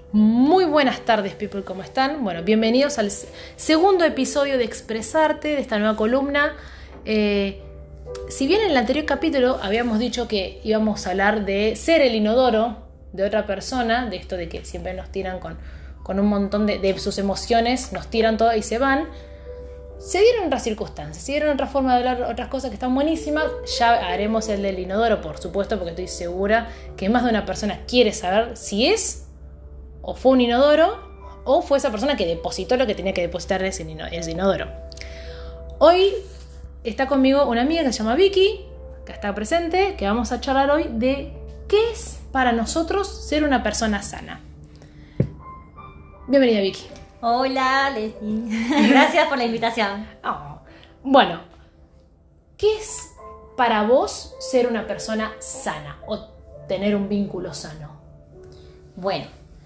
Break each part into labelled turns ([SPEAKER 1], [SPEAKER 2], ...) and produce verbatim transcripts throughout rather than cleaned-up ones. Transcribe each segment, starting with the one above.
[SPEAKER 1] Muy buenas tardes, people, ¿cómo están? Bueno, bienvenidos al segundo episodio de Expresarte, de esta nueva columna. Eh, si bien en el anterior capítulo habíamos dicho que íbamos a hablar de ser el inodoro de otra persona, de esto de que siempre nos tiran con, con un montón de, de sus emociones, nos tiran todo y se van, se dieron otras circunstancias, se dieron otra forma de hablar, otras cosas que están buenísimas. Ya haremos el del inodoro, por supuesto, porque estoy segura que más de una persona quiere saber si es o fue un inodoro o fue esa persona que depositó lo que tenía que depositar ese inodoro. Hoy está conmigo una amiga que se llama Vicky, que está presente, que vamos a charlar hoy de qué es para nosotros ser una persona sana. Bienvenida, Vicky.
[SPEAKER 2] Hola, Leslie. Gracias por la invitación.
[SPEAKER 1] Oh. Bueno, ¿qué es para vos ser una persona sana o tener un vínculo sano?
[SPEAKER 2] Bueno,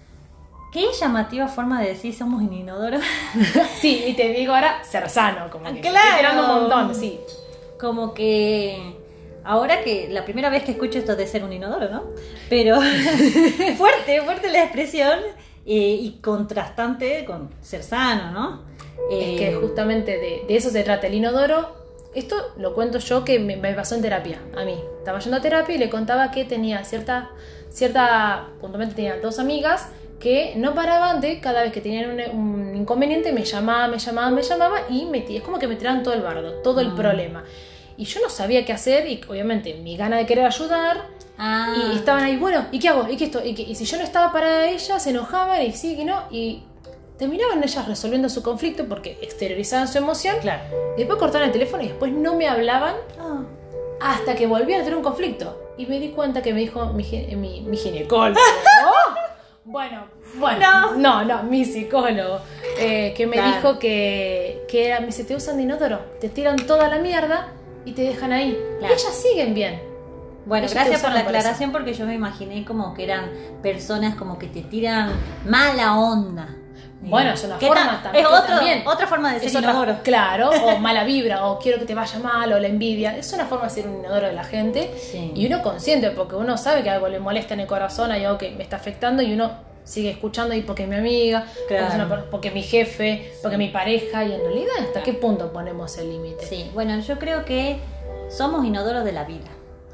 [SPEAKER 2] qué llamativa forma de decir somos un inodoro.
[SPEAKER 1] Sí, y te digo ahora ser sano, como que
[SPEAKER 2] claro.
[SPEAKER 1] estoy tirando un montón, sí.
[SPEAKER 2] Como que ahora que la primera vez que escucho esto de ser un inodoro, ¿no? Pero fuerte, fuerte la expresión. Eh, y contrastante con ser sano, ¿no?
[SPEAKER 1] Eh, es que justamente de, de eso se trata el inodoro. Esto lo cuento yo, que me, me pasó en terapia, a mí. Estaba yendo a terapia y le contaba que tenía cierta, cierta, puntualmente tenía dos amigas que no paraban de, cada vez que tenían un, un inconveniente, me llamaban, me llamaban, me llamaban y metí, es como que me tiraban todo el bardo, todo el mm. problema. Y yo no sabía qué hacer y obviamente mi gana de querer ayudar. Ah. Y estaban ahí, bueno, ¿y qué hago? ¿Y qué esto? ¿Y, qué? Y si yo no estaba para ellas, se enojaban y sí, y no. Y terminaban ellas resolviendo su conflicto porque exteriorizaban su emoción.
[SPEAKER 2] Claro.
[SPEAKER 1] Y después cortaban el teléfono y después no me hablaban oh. hasta que volvían a tener un conflicto. Y me di cuenta que me dijo mi, mi, mi ginecólogo. ¿Oh? Bueno, bueno, no, no, no mi psicólogo. Eh, que me claro. dijo que, que era, me dice, te usan de inodoro, te tiran toda la mierda y te dejan ahí. Claro. Y ellas siguen bien.
[SPEAKER 2] Bueno, ellos gracias por la aclaración por porque yo me imaginé como que eran personas como que te tiran mala onda.
[SPEAKER 1] Bueno, es una forma también.
[SPEAKER 2] Es otro, también. otra forma de ser es inodoro.
[SPEAKER 1] Otra, claro, o mala vibra, o quiero que te vaya mal, o la envidia. Es una forma de ser un inodoro de la gente. Sí. Y uno consciente, porque uno sabe que algo le molesta en el corazón, hay algo que me está afectando y uno sigue escuchando y porque es mi amiga, claro. porque, una, porque mi jefe, porque mi pareja, y en realidad ¿hasta claro. qué punto ponemos el límite?
[SPEAKER 2] Sí, bueno, yo creo que somos inodoros de la vida.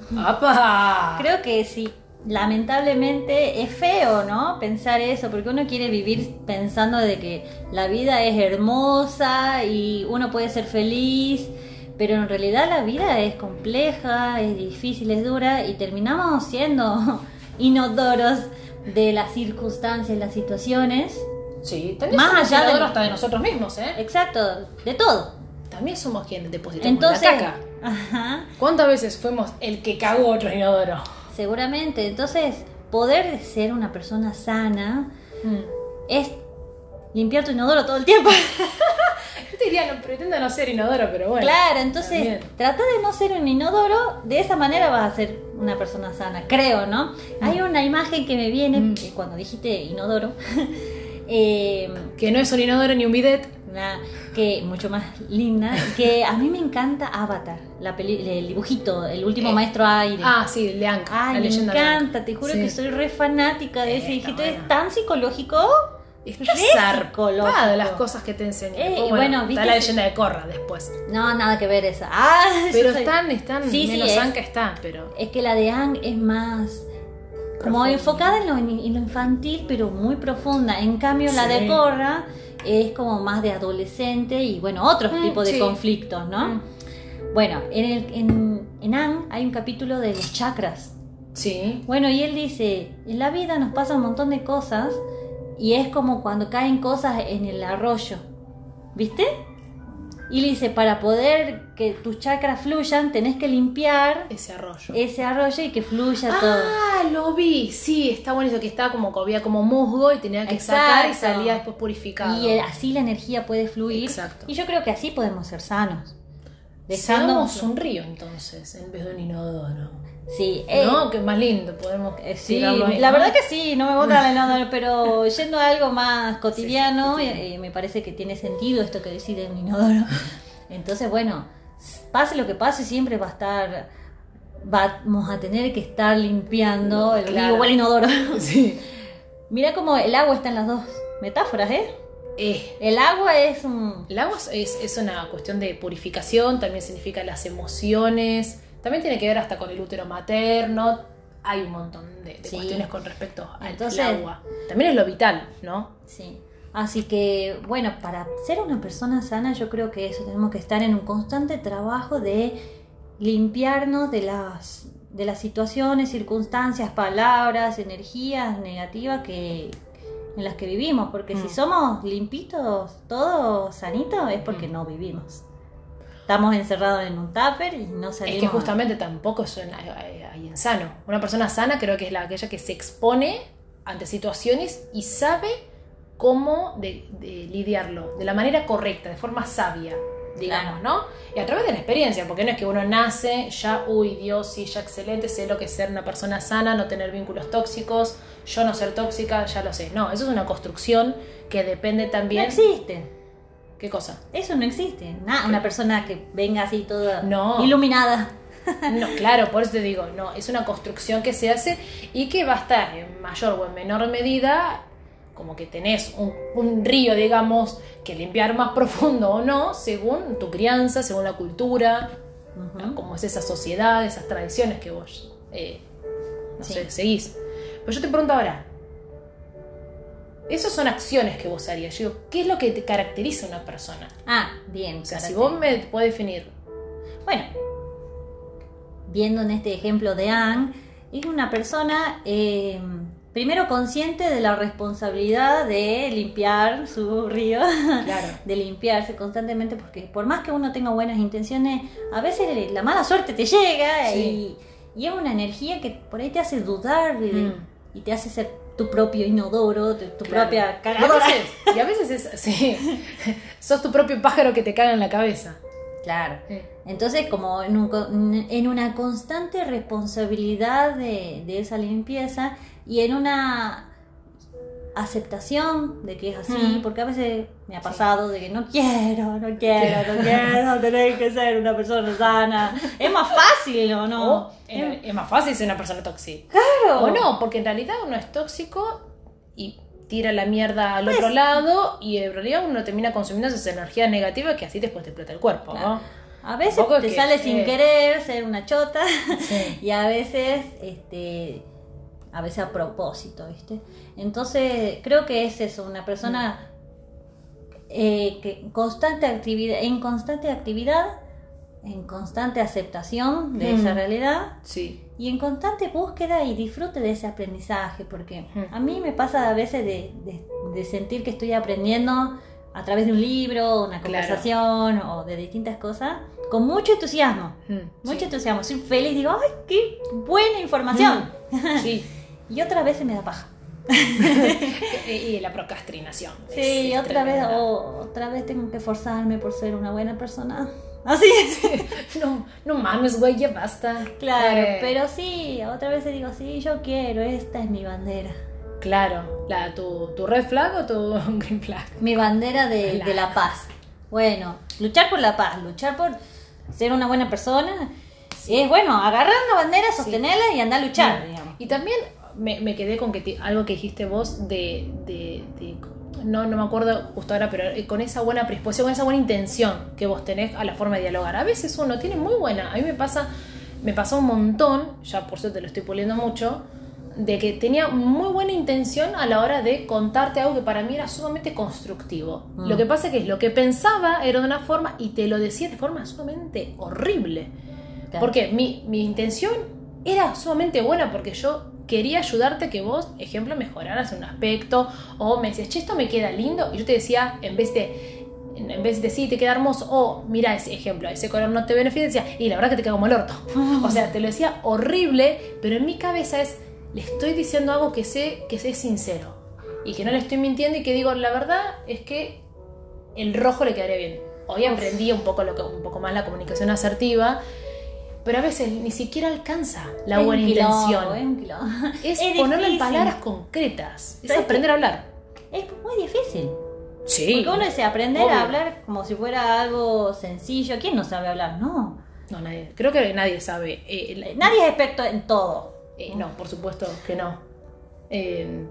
[SPEAKER 1] ¡Apa!
[SPEAKER 2] Creo que sí, lamentablemente es feo, ¿no? Pensar eso, porque uno quiere vivir pensando de que la vida es hermosa y uno puede ser feliz, pero en realidad la vida es compleja, es difícil, es dura y terminamos siendo inodoros de las circunstancias, las situaciones.
[SPEAKER 1] Sí, también más somos allá inodoros de... hasta de nosotros mismos, ¿eh?
[SPEAKER 2] Exacto, de todo.
[SPEAKER 1] También somos quienes depositamos
[SPEAKER 2] Entonces,
[SPEAKER 1] la caca.
[SPEAKER 2] Ajá.
[SPEAKER 1] ¿Cuántas veces fuimos el que cagó otro inodoro?
[SPEAKER 2] Seguramente. Entonces, poder ser una persona sana mm. es limpiar tu inodoro todo el tiempo.
[SPEAKER 1] Yo te diría, no, pretendo no ser inodoro, pero bueno.
[SPEAKER 2] Claro, entonces, también. Trata de no ser un inodoro, de esa manera vas a ser una persona sana, creo, ¿no? Mm. Hay una imagen que me viene, mm. que cuando dijiste inodoro,
[SPEAKER 1] eh, que no es un inodoro ni un bidet.
[SPEAKER 2] Una, que mucho más linda, que a mí me encanta Avatar, la peli, el dibujito, el último eh, maestro aire.
[SPEAKER 1] Ah, sí, Leang.
[SPEAKER 2] Ay, me encanta, te juro sí. que soy re fanática de eh, ese dibujito, es tan psicológico.
[SPEAKER 1] Está zarpada de las cosas que te enseñan.
[SPEAKER 2] Eh,
[SPEAKER 1] bueno,
[SPEAKER 2] bueno,
[SPEAKER 1] está
[SPEAKER 2] ¿viste?
[SPEAKER 1] la leyenda de Korra después.
[SPEAKER 2] No, nada que ver esa. Ah,
[SPEAKER 1] pero
[SPEAKER 2] soy...
[SPEAKER 1] están, están,
[SPEAKER 2] sí,
[SPEAKER 1] menos
[SPEAKER 2] sí,
[SPEAKER 1] Aang que está, pero...
[SPEAKER 2] Es que la de Aang es más... como profunda. Enfocada en lo, en lo infantil, pero muy profunda. En cambio, sí. la de Korra es como más de adolescente y bueno, otros mm, tipos de sí. conflictos, ¿no? Mm. Bueno, en, el, en, en Aang hay un capítulo de los chakras.
[SPEAKER 1] Sí.
[SPEAKER 2] Bueno, y él dice, en la vida nos pasa un montón de cosas y es como cuando caen cosas en el arroyo, ¿viste? Y le dice, para poder que tus chakras fluyan, tenés que limpiar
[SPEAKER 1] ese arroyo.
[SPEAKER 2] Ese arroyo y que fluya
[SPEAKER 1] ah,
[SPEAKER 2] todo.
[SPEAKER 1] Ah, lo vi. Sí, está bueno eso, que estaba como, había como musgo y tenía que Exacto. sacar y salía después purificado.
[SPEAKER 2] Y así la energía puede fluir.
[SPEAKER 1] Exacto.
[SPEAKER 2] Y yo creo que así podemos ser sanos.
[SPEAKER 1] Dejamos un río entonces, en vez de un inodoro.
[SPEAKER 2] Sí.
[SPEAKER 1] ¿No?
[SPEAKER 2] Eh,
[SPEAKER 1] que es más lindo, podemos
[SPEAKER 2] eh, Sí, ahí, la ¿no? verdad que sí, no me gusta el inodoro, pero yendo a algo más cotidiano, sí, sí, eh, me parece que tiene sentido esto que decide un inodoro. Entonces, bueno, pase lo que pase, siempre va a estar, vamos a tener que estar limpiando el
[SPEAKER 1] claro.
[SPEAKER 2] río o el inodoro.
[SPEAKER 1] Sí.
[SPEAKER 2] Mira cómo el agua está en las dos metáforas, ¿eh?
[SPEAKER 1] Eh,
[SPEAKER 2] El agua es un...
[SPEAKER 1] el agua es, es una cuestión de purificación, también significa las emociones, también tiene que ver hasta con el útero materno. Hay un montón de, de
[SPEAKER 2] Sí.
[SPEAKER 1] cuestiones con respecto al
[SPEAKER 2] Entonces-
[SPEAKER 1] al agua. También es lo vital, ¿no?
[SPEAKER 2] Sí. Así que, bueno, para ser una persona sana, yo creo que eso, tenemos que estar en un constante trabajo de limpiarnos de las, de las situaciones, circunstancias, palabras, energías negativas que, en las que vivimos. Porque
[SPEAKER 1] Mm.
[SPEAKER 2] si somos limpitos, todos sanitos, es porque
[SPEAKER 1] Mm.
[SPEAKER 2] no vivimos. Estamos encerrados en un tupper y no salimos.
[SPEAKER 1] Es que justamente tampoco suena ahí insano. Una persona sana creo que es la aquella que se expone ante situaciones y sabe cómo de, de lidiarlo de la manera correcta, de forma sabia, digamos,
[SPEAKER 2] Claro.
[SPEAKER 1] ¿no? Y a través de la experiencia, porque no es que uno nace ya, uy, Dios, sí, ya excelente, sé lo que es ser una persona sana, no tener vínculos tóxicos, yo no ser tóxica, ya lo sé. No, eso es una construcción que depende
[SPEAKER 2] No
[SPEAKER 1] también...
[SPEAKER 2] existe.
[SPEAKER 1] ¿Qué cosa?
[SPEAKER 2] Eso no existe. Nada, una persona que venga así toda
[SPEAKER 1] No.
[SPEAKER 2] iluminada.
[SPEAKER 1] No, claro, por eso te digo, no, es una construcción que se hace y que va a estar en mayor o en menor medida, como que tenés un, un río, digamos, que limpiar más profundo o no, según tu crianza, según la cultura,
[SPEAKER 2] Ujú.
[SPEAKER 1] ¿no? Como es esa sociedad, esas tradiciones que vos, eh, no
[SPEAKER 2] Sí.
[SPEAKER 1] sé, seguís. Pero yo te pregunto ahora, esas son acciones que vos harías. Yo digo, ¿qué es lo que te caracteriza a una persona?
[SPEAKER 2] Ah, bien.
[SPEAKER 1] O sea,
[SPEAKER 2] para
[SPEAKER 1] si
[SPEAKER 2] ti.
[SPEAKER 1] vos me podés definir,
[SPEAKER 2] Bueno, viendo en este ejemplo de Anne, es una persona eh, primero consciente de la responsabilidad de limpiar su río,
[SPEAKER 1] claro,
[SPEAKER 2] de limpiarse constantemente, porque por más que uno tenga buenas intenciones, a veces la mala suerte te llega
[SPEAKER 1] Sí.
[SPEAKER 2] y, y es una energía que por ahí te hace dudar de-
[SPEAKER 1] Mm.
[SPEAKER 2] y te hace ser tu propio inodoro, tu, tu
[SPEAKER 1] Claro.
[SPEAKER 2] propia
[SPEAKER 1] Y a
[SPEAKER 2] cagadora.
[SPEAKER 1] veces, y a veces es, sí, sos tu propio pájaro que te caga en la cabeza.
[SPEAKER 2] Claro.
[SPEAKER 1] Sí.
[SPEAKER 2] Entonces, como en, un co- en una constante responsabilidad de, de esa limpieza y en una aceptación de que es así,
[SPEAKER 1] Mm.
[SPEAKER 2] porque a veces me ha
[SPEAKER 1] Sí.
[SPEAKER 2] pasado de que no quiero, no quiero, no quiero tener que ser una persona sana. Es más fácil, ¿o no?
[SPEAKER 1] O es, es más fácil ser una persona tóxica.
[SPEAKER 2] Claro.
[SPEAKER 1] O no, porque en realidad uno es tóxico y tira la mierda al
[SPEAKER 2] Pues
[SPEAKER 1] otro lado y en realidad uno termina consumiendo esa energía negativa que así después te explota el cuerpo,
[SPEAKER 2] Claro.
[SPEAKER 1] ¿no?
[SPEAKER 2] A veces
[SPEAKER 1] Tampoco es
[SPEAKER 2] te
[SPEAKER 1] que-
[SPEAKER 2] sale sin
[SPEAKER 1] eh.
[SPEAKER 2] querer ser una chota
[SPEAKER 1] Sí.
[SPEAKER 2] y a veces, este, a veces a propósito, ¿viste? Entonces creo que es eso, una persona eh, que constante actividad, en constante actividad, en constante aceptación de
[SPEAKER 1] Mm.
[SPEAKER 2] esa realidad
[SPEAKER 1] Sí.
[SPEAKER 2] y en constante búsqueda y disfrute de ese aprendizaje, porque
[SPEAKER 1] Mm.
[SPEAKER 2] a mí me pasa a veces de, de- de sentir que estoy aprendiendo a través de un libro, una
[SPEAKER 1] Claro.
[SPEAKER 2] conversación o de distintas cosas, con mucho entusiasmo,
[SPEAKER 1] Mm,
[SPEAKER 2] mucho
[SPEAKER 1] sí.
[SPEAKER 2] entusiasmo, soy feliz, digo, ¡ay, qué buena información!
[SPEAKER 1] Sí.
[SPEAKER 2] Y otras veces me da paja.
[SPEAKER 1] y, y la procrastinación.
[SPEAKER 2] Sí,
[SPEAKER 1] es
[SPEAKER 2] otra vez,
[SPEAKER 1] tremenda.
[SPEAKER 2] o- otra vez tengo que esforzarme por ser una buena persona. Así es.
[SPEAKER 1] No, no mames, güey, ya basta.
[SPEAKER 2] Claro,
[SPEAKER 1] Eh,
[SPEAKER 2] pero sí, otra vez digo, sí, yo quiero, esta es mi bandera.
[SPEAKER 1] Claro, la, tu, ¿tu red flag o tu green flag?
[SPEAKER 2] Mi bandera de,
[SPEAKER 1] Claro.
[SPEAKER 2] de la paz. Bueno, luchar por la paz, luchar por ser una buena persona. Es bueno, agarrar una bandera, sostenerla y andar a luchar, digamos.
[SPEAKER 1] Y también me, me quedé con que ti- algo que dijiste vos de, de, de- no, no me acuerdo justo ahora, pero eh, con esa buena predisposición, con esa buena intención que vos tenés a la forma de dialogar. A veces uno tiene muy buena, a mí me pasa, me pasó un montón, ya por suerte lo estoy puliendo mucho, de que tenía muy buena intención a la hora de contarte algo que para mí era sumamente constructivo.
[SPEAKER 2] Mm.
[SPEAKER 1] Lo que pasa es que lo que pensaba era de una forma y te lo decía de forma sumamente horrible.
[SPEAKER 2] Claro.
[SPEAKER 1] Porque mi, mi intención era sumamente buena porque yo quería ayudarte a que vos, ejemplo, mejoraras en un aspecto o me decías, che, esto me queda lindo y yo te decía, en vez de en vez de sí, te queda hermoso o mira ese ejemplo, ese color no te beneficia, decía, y la verdad que te queda como el orto. O sea, te lo decía horrible, pero en mi cabeza es, le estoy diciendo algo que sé que es sincero y que no le estoy mintiendo y que digo, la verdad es que el rojo le quedaría bien. Hoy aprendí un poco, lo que, un poco más la comunicación asertiva, pero a veces ni siquiera alcanza la
[SPEAKER 2] Es
[SPEAKER 1] buena
[SPEAKER 2] un quilombo,
[SPEAKER 1] intención.
[SPEAKER 2] es un quilombo.
[SPEAKER 1] Es,
[SPEAKER 2] Es
[SPEAKER 1] ponerlo en
[SPEAKER 2] difícil.
[SPEAKER 1] palabras concretas. Es
[SPEAKER 2] ¿Sabes
[SPEAKER 1] aprender a hablar.
[SPEAKER 2] Es muy difícil.
[SPEAKER 1] Sí.
[SPEAKER 2] Porque uno dice aprender
[SPEAKER 1] obvio.
[SPEAKER 2] a hablar como si fuera algo sencillo. ¿Quién no sabe hablar? No.
[SPEAKER 1] No, nadie. Creo que nadie sabe. Eh, la-
[SPEAKER 2] Nadie es experto en todo.
[SPEAKER 1] eh, no, por supuesto que no. Eh,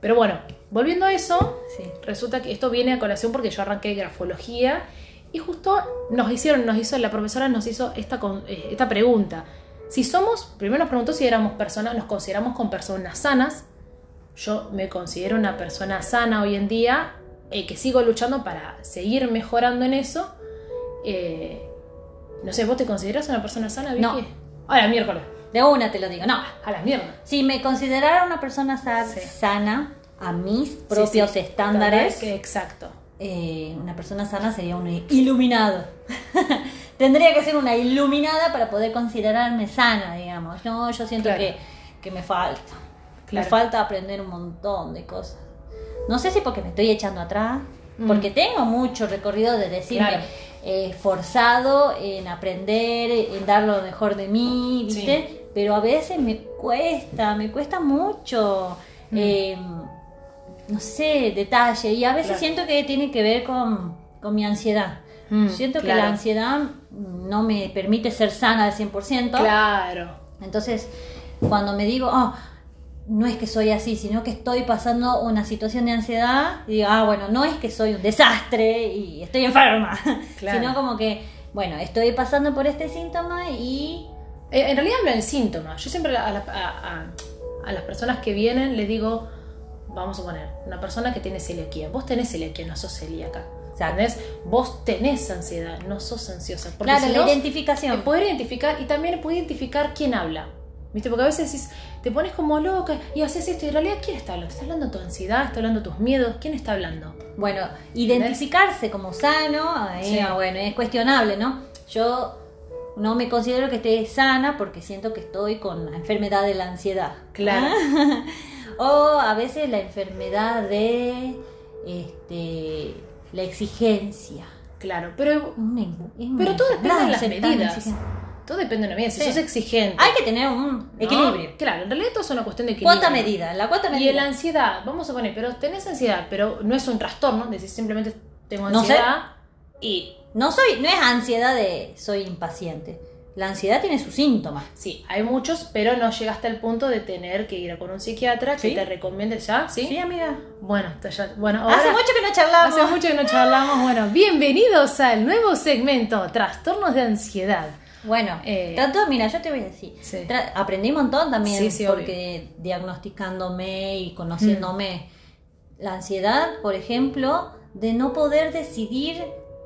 [SPEAKER 1] Pero bueno, volviendo a eso,
[SPEAKER 2] Sí.
[SPEAKER 1] resulta que esto viene a colación porque yo arranqué grafología y justo nos hicieron, nos hizo, la profesora nos hizo esta, con- eh, esta pregunta. Si somos, primero nos preguntó si éramos personas, nos consideramos con personas sanas. Yo me considero una persona sana hoy en día, eh, que sigo luchando para seguir mejorando en eso. Eh, no sé, ¿vos te considerás una persona sana, Vicky?
[SPEAKER 2] No.
[SPEAKER 1] A la miércoles.
[SPEAKER 2] De una te lo digo, no.
[SPEAKER 1] A la mierda.
[SPEAKER 2] Si me considerara una persona sa-
[SPEAKER 1] Sí.
[SPEAKER 2] sana, a mis propios
[SPEAKER 1] Sí, sí.
[SPEAKER 2] estándares,
[SPEAKER 1] Que, exacto.
[SPEAKER 2] eh, una persona sana sería un iluminado. Tendría que ser una iluminada para poder considerarme sana, digamos. No, yo siento
[SPEAKER 1] Claro.
[SPEAKER 2] que, que me falta. Me
[SPEAKER 1] Claro.
[SPEAKER 2] falta aprender un montón de cosas. No sé si porque me estoy echando atrás,
[SPEAKER 1] Mm.
[SPEAKER 2] porque tengo mucho recorrido de decirme
[SPEAKER 1] Claro.
[SPEAKER 2] eh, esforzado en aprender, en dar lo mejor de mí, ¿viste?
[SPEAKER 1] Sí.
[SPEAKER 2] Pero a veces me cuesta, me cuesta mucho.
[SPEAKER 1] Mm.
[SPEAKER 2] eh, no sé, detalle. Y a veces
[SPEAKER 1] Claro.
[SPEAKER 2] siento que tiene que ver con, con mi ansiedad.
[SPEAKER 1] Mm,
[SPEAKER 2] siento que
[SPEAKER 1] claro.
[SPEAKER 2] la ansiedad no me permite ser sana al cien por ciento.
[SPEAKER 1] Claro.
[SPEAKER 2] Entonces, cuando me digo, oh, no es que soy así, sino que estoy pasando una situación de ansiedad, y digo, ah, bueno, no es que soy un desastre y estoy enferma,
[SPEAKER 1] Claro.
[SPEAKER 2] sino como que, bueno, estoy pasando por este síntoma y...
[SPEAKER 1] Eh, En realidad hablo en síntomas. Yo siempre a, la- a- a- a las personas que vienen les digo, vamos a poner, una persona que tiene celiaquía. Vos tenés celiaquía, no sos celíaca.
[SPEAKER 2] Exacto.
[SPEAKER 1] ¿Entendés? Vos tenés ansiedad, no sos ansiosa. Porque
[SPEAKER 2] Claro,
[SPEAKER 1] si
[SPEAKER 2] la
[SPEAKER 1] no,
[SPEAKER 2] identificación.
[SPEAKER 1] eh, poder identificar y también poder identificar quién habla. ¿Viste? Porque a veces decís, te pones como loca y haces esto y en realidad ¿quién está hablando? ¿Está hablando tu ansiedad? ¿Está hablando tus miedos? ¿Quién está hablando?
[SPEAKER 2] Bueno, identificarse como sano, ahí,
[SPEAKER 1] Sí.
[SPEAKER 2] ah, bueno, es cuestionable, ¿no? Yo no me considero que esté sana porque siento que estoy con la enfermedad de la ansiedad.
[SPEAKER 1] Claro.
[SPEAKER 2] O a veces la enfermedad de este, la exigencia.
[SPEAKER 1] Claro, pero,
[SPEAKER 2] Una- es una
[SPEAKER 1] pero todo depende de las
[SPEAKER 2] enfermedad, ser tan
[SPEAKER 1] medidas.
[SPEAKER 2] exigente.
[SPEAKER 1] Todo depende de la medida. Si
[SPEAKER 2] Sí.
[SPEAKER 1] sos exigente.
[SPEAKER 2] Hay que tener un
[SPEAKER 1] ¿no?
[SPEAKER 2] equilibrio.
[SPEAKER 1] Claro, en realidad todo es una cuestión de equilibrio.
[SPEAKER 2] Cuota medida, la cuota
[SPEAKER 1] Y
[SPEAKER 2] medida.
[SPEAKER 1] en la ansiedad, vamos a poner, pero tenés ansiedad, pero no es un trastorno, decís simplemente tengo
[SPEAKER 2] No sé.
[SPEAKER 1] ansiedad y
[SPEAKER 2] No soy, no es ansiedad de soy impaciente. La ansiedad tiene sus síntomas.
[SPEAKER 1] sí, hay muchos, pero no llegaste al punto de tener que ir a con un psiquiatra que
[SPEAKER 2] ¿Sí?
[SPEAKER 1] te recomiende ya, ¿sí?
[SPEAKER 2] Sí, amiga.
[SPEAKER 1] Bueno, está ya, bueno, ahora
[SPEAKER 2] Hace mucho que no charlamos.
[SPEAKER 1] hace mucho que no charlamos. Bueno, bienvenidos al nuevo segmento, trastornos de ansiedad.
[SPEAKER 2] Bueno,
[SPEAKER 1] Eh,
[SPEAKER 2] tanto, mira, yo te voy a decir,
[SPEAKER 1] Sí.
[SPEAKER 2] tra- aprendí un montón también
[SPEAKER 1] Sí, sí,
[SPEAKER 2] porque diagnosticándome y conociéndome la ansiedad, por ejemplo, de no poder decidir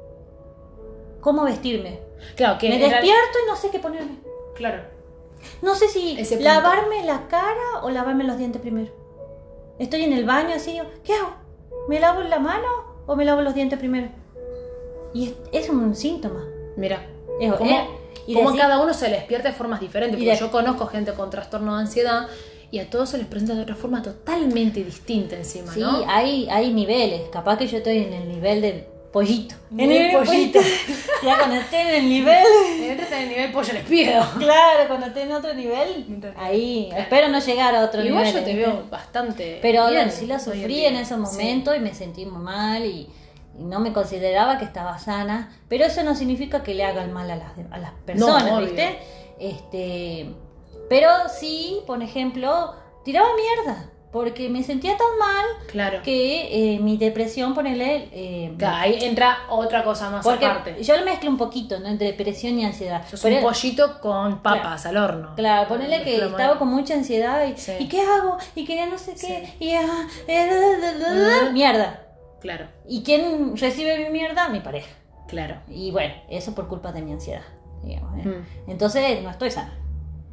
[SPEAKER 2] cómo vestirme.
[SPEAKER 1] Claro, que
[SPEAKER 2] Me
[SPEAKER 1] en real-
[SPEAKER 2] despierto y no sé qué ponerme.
[SPEAKER 1] Claro.
[SPEAKER 2] No sé si
[SPEAKER 1] Ese punto.
[SPEAKER 2] lavarme la cara o lavarme los dientes primero. Estoy en el baño así, digo, ¿qué hago? ¿Me lavo la mano o me lavo los dientes primero? Y es, es un síntoma.
[SPEAKER 1] Mira,
[SPEAKER 2] Es-
[SPEAKER 1] como,
[SPEAKER 2] es- y
[SPEAKER 1] como
[SPEAKER 2] decir-
[SPEAKER 1] cada uno se le despierta de formas diferentes.
[SPEAKER 2] Y
[SPEAKER 1] Porque
[SPEAKER 2] de-
[SPEAKER 1] yo conozco gente con trastorno de ansiedad y a todos se les presenta de otra forma totalmente distinta encima,
[SPEAKER 2] Sí,
[SPEAKER 1] ¿no?
[SPEAKER 2] hay, hay niveles. Capaz que yo estoy en el nivel del pollito.
[SPEAKER 1] Nivel
[SPEAKER 2] En el
[SPEAKER 1] pollito.
[SPEAKER 2] Ya cuando esté en el nivel.
[SPEAKER 1] Entonces en el nivel pollo les pido.
[SPEAKER 2] Claro, cuando esté en otro nivel. Ahí. Espero no llegar a otro
[SPEAKER 1] Igual
[SPEAKER 2] nivel.
[SPEAKER 1] yo te veo bastante.
[SPEAKER 2] Pero
[SPEAKER 1] bien
[SPEAKER 2] sí la
[SPEAKER 1] hoy
[SPEAKER 2] sufrí
[SPEAKER 1] día.
[SPEAKER 2] en ese
[SPEAKER 1] Sí.
[SPEAKER 2] momento y me sentí muy mal y, y no me consideraba que estaba sana. Pero eso no significa que le haga el mal a las, a las personas,
[SPEAKER 1] obvio.
[SPEAKER 2] ¿viste? Este, pero sí, por ejemplo, tiraba mierda. Porque me sentía tan mal
[SPEAKER 1] Claro.
[SPEAKER 2] que eh, mi depresión, ponele... Eh,
[SPEAKER 1] Claro, ahí entra otra cosa más
[SPEAKER 2] porque
[SPEAKER 1] aparte.
[SPEAKER 2] yo lo mezclo un poquito, ¿no? Entre depresión y ansiedad.
[SPEAKER 1] Sos
[SPEAKER 2] Pero-
[SPEAKER 1] un pollito con papas al horno.
[SPEAKER 2] Claro, ponele que
[SPEAKER 1] Mezclamos
[SPEAKER 2] estaba
[SPEAKER 1] ahí.
[SPEAKER 2] con mucha ansiedad y,
[SPEAKER 1] Sí.
[SPEAKER 2] ¿y qué hago? Y que ya no sé qué.
[SPEAKER 1] Sí.
[SPEAKER 2] Y ah, eh, da, da, da, da,
[SPEAKER 1] Ujú.
[SPEAKER 2] mierda.
[SPEAKER 1] Claro,
[SPEAKER 2] ¿Y quién recibe mi mierda? Mi pareja.
[SPEAKER 1] claro.
[SPEAKER 2] Y bueno, eso por culpa de mi ansiedad. Digamos, ¿eh?
[SPEAKER 1] Mm.
[SPEAKER 2] Entonces no estoy sana.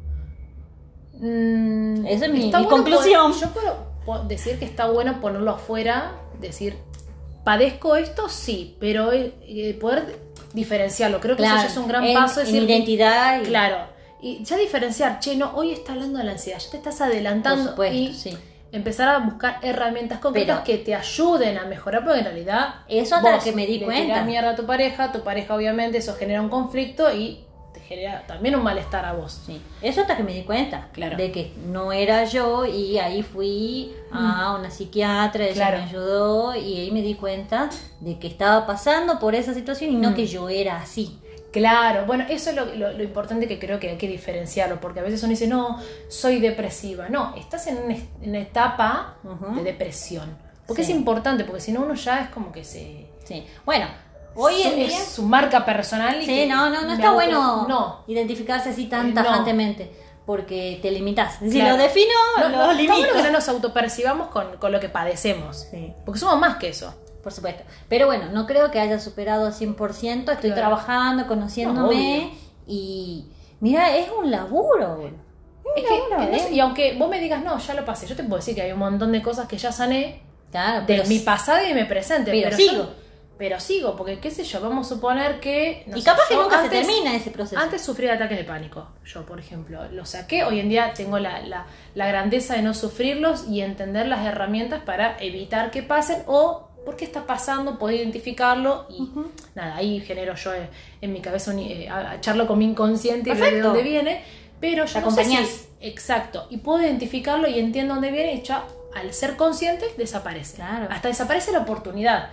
[SPEAKER 1] Mm,
[SPEAKER 2] Esa es mi-
[SPEAKER 1] está
[SPEAKER 2] mi
[SPEAKER 1] bueno
[SPEAKER 2] conclusión.
[SPEAKER 1] poder- yo puedo, puedo decir que está bueno ponerlo afuera, decir, ¿padezco esto? Sí, pero eh, poder diferenciarlo. Creo que eso ya es un gran
[SPEAKER 2] en,
[SPEAKER 1] paso.
[SPEAKER 2] en
[SPEAKER 1] Decir,
[SPEAKER 2] identidad. Y,
[SPEAKER 1] claro, y ya diferenciar, che, no, hoy está hablando de la ansiedad, ya te estás adelantando
[SPEAKER 2] por supuesto,
[SPEAKER 1] y
[SPEAKER 2] sí.
[SPEAKER 1] empezar a buscar herramientas concretas
[SPEAKER 2] Pero-
[SPEAKER 1] que te ayuden a mejorar, porque en realidad
[SPEAKER 2] Eso hasta
[SPEAKER 1] vos
[SPEAKER 2] que me di
[SPEAKER 1] le
[SPEAKER 2] cuenta.
[SPEAKER 1] tirás mierda a tu pareja, tu pareja obviamente eso genera un conflicto y te genera también un malestar a vos.
[SPEAKER 2] Sí. Eso hasta que me di cuenta
[SPEAKER 1] Claro.
[SPEAKER 2] de que no era yo y ahí fui a una psiquiatra, ella
[SPEAKER 1] Claro.
[SPEAKER 2] me ayudó y ahí me di cuenta de que estaba pasando por esa situación y no
[SPEAKER 1] Mm.
[SPEAKER 2] que yo era así.
[SPEAKER 1] Claro, bueno, eso es lo, lo, lo importante que creo que hay que diferenciarlo, porque a veces uno dice, no, soy depresiva. No, estás en una, en una etapa uh-huh. de depresión. Porque sí. es importante, porque si no uno ya es como que se...
[SPEAKER 2] Sí, bueno, hoy en día...
[SPEAKER 1] Es su marca personal. Y
[SPEAKER 2] sí, no, no, no está auto... bueno no. identificarse así tan tajantemente. No. Porque te limitas. Si claro. lo defino,
[SPEAKER 1] no,
[SPEAKER 2] lo
[SPEAKER 1] no,
[SPEAKER 2] limito.
[SPEAKER 1] Está bueno que no nos autopercibamos con, con lo que padecemos. Sí. Porque somos más que eso.
[SPEAKER 2] Por supuesto. Pero bueno, no creo que haya superado al cien por ciento. Estoy claro. trabajando, conociéndome. No, y mira, es un laburo. Es,
[SPEAKER 1] es un que, laburo, ¿eh? Y aunque vos me digas, no, ya lo pasé. Yo te puedo decir que hay un montón de cosas que ya sané.
[SPEAKER 2] Claro,
[SPEAKER 1] de mi pasado y mi presente.
[SPEAKER 2] Pero,
[SPEAKER 1] pero
[SPEAKER 2] sigo.
[SPEAKER 1] Yo, pero sigo, porque qué sé yo, vamos a suponer que...
[SPEAKER 2] No y sé, capaz que nunca antes, se termina ese proceso.
[SPEAKER 1] Antes sufría ataques de pánico, yo por ejemplo. Lo saqué, hoy en día tengo la, la, la grandeza de no sufrirlos y entender las herramientas para evitar que pasen o... ¿Por qué está pasando? Puedo identificarlo y uh-huh. nada, ahí genero yo en, en mi cabeza, un, eh, charlo con mi inconsciente
[SPEAKER 2] Perfecto.
[SPEAKER 1] y veo de dónde viene, pero yo no sé si
[SPEAKER 2] es
[SPEAKER 1] exacto, y puedo identificarlo y entiendo dónde viene y ya al ser consciente desaparece.
[SPEAKER 2] Claro.
[SPEAKER 1] Hasta desaparece la oportunidad.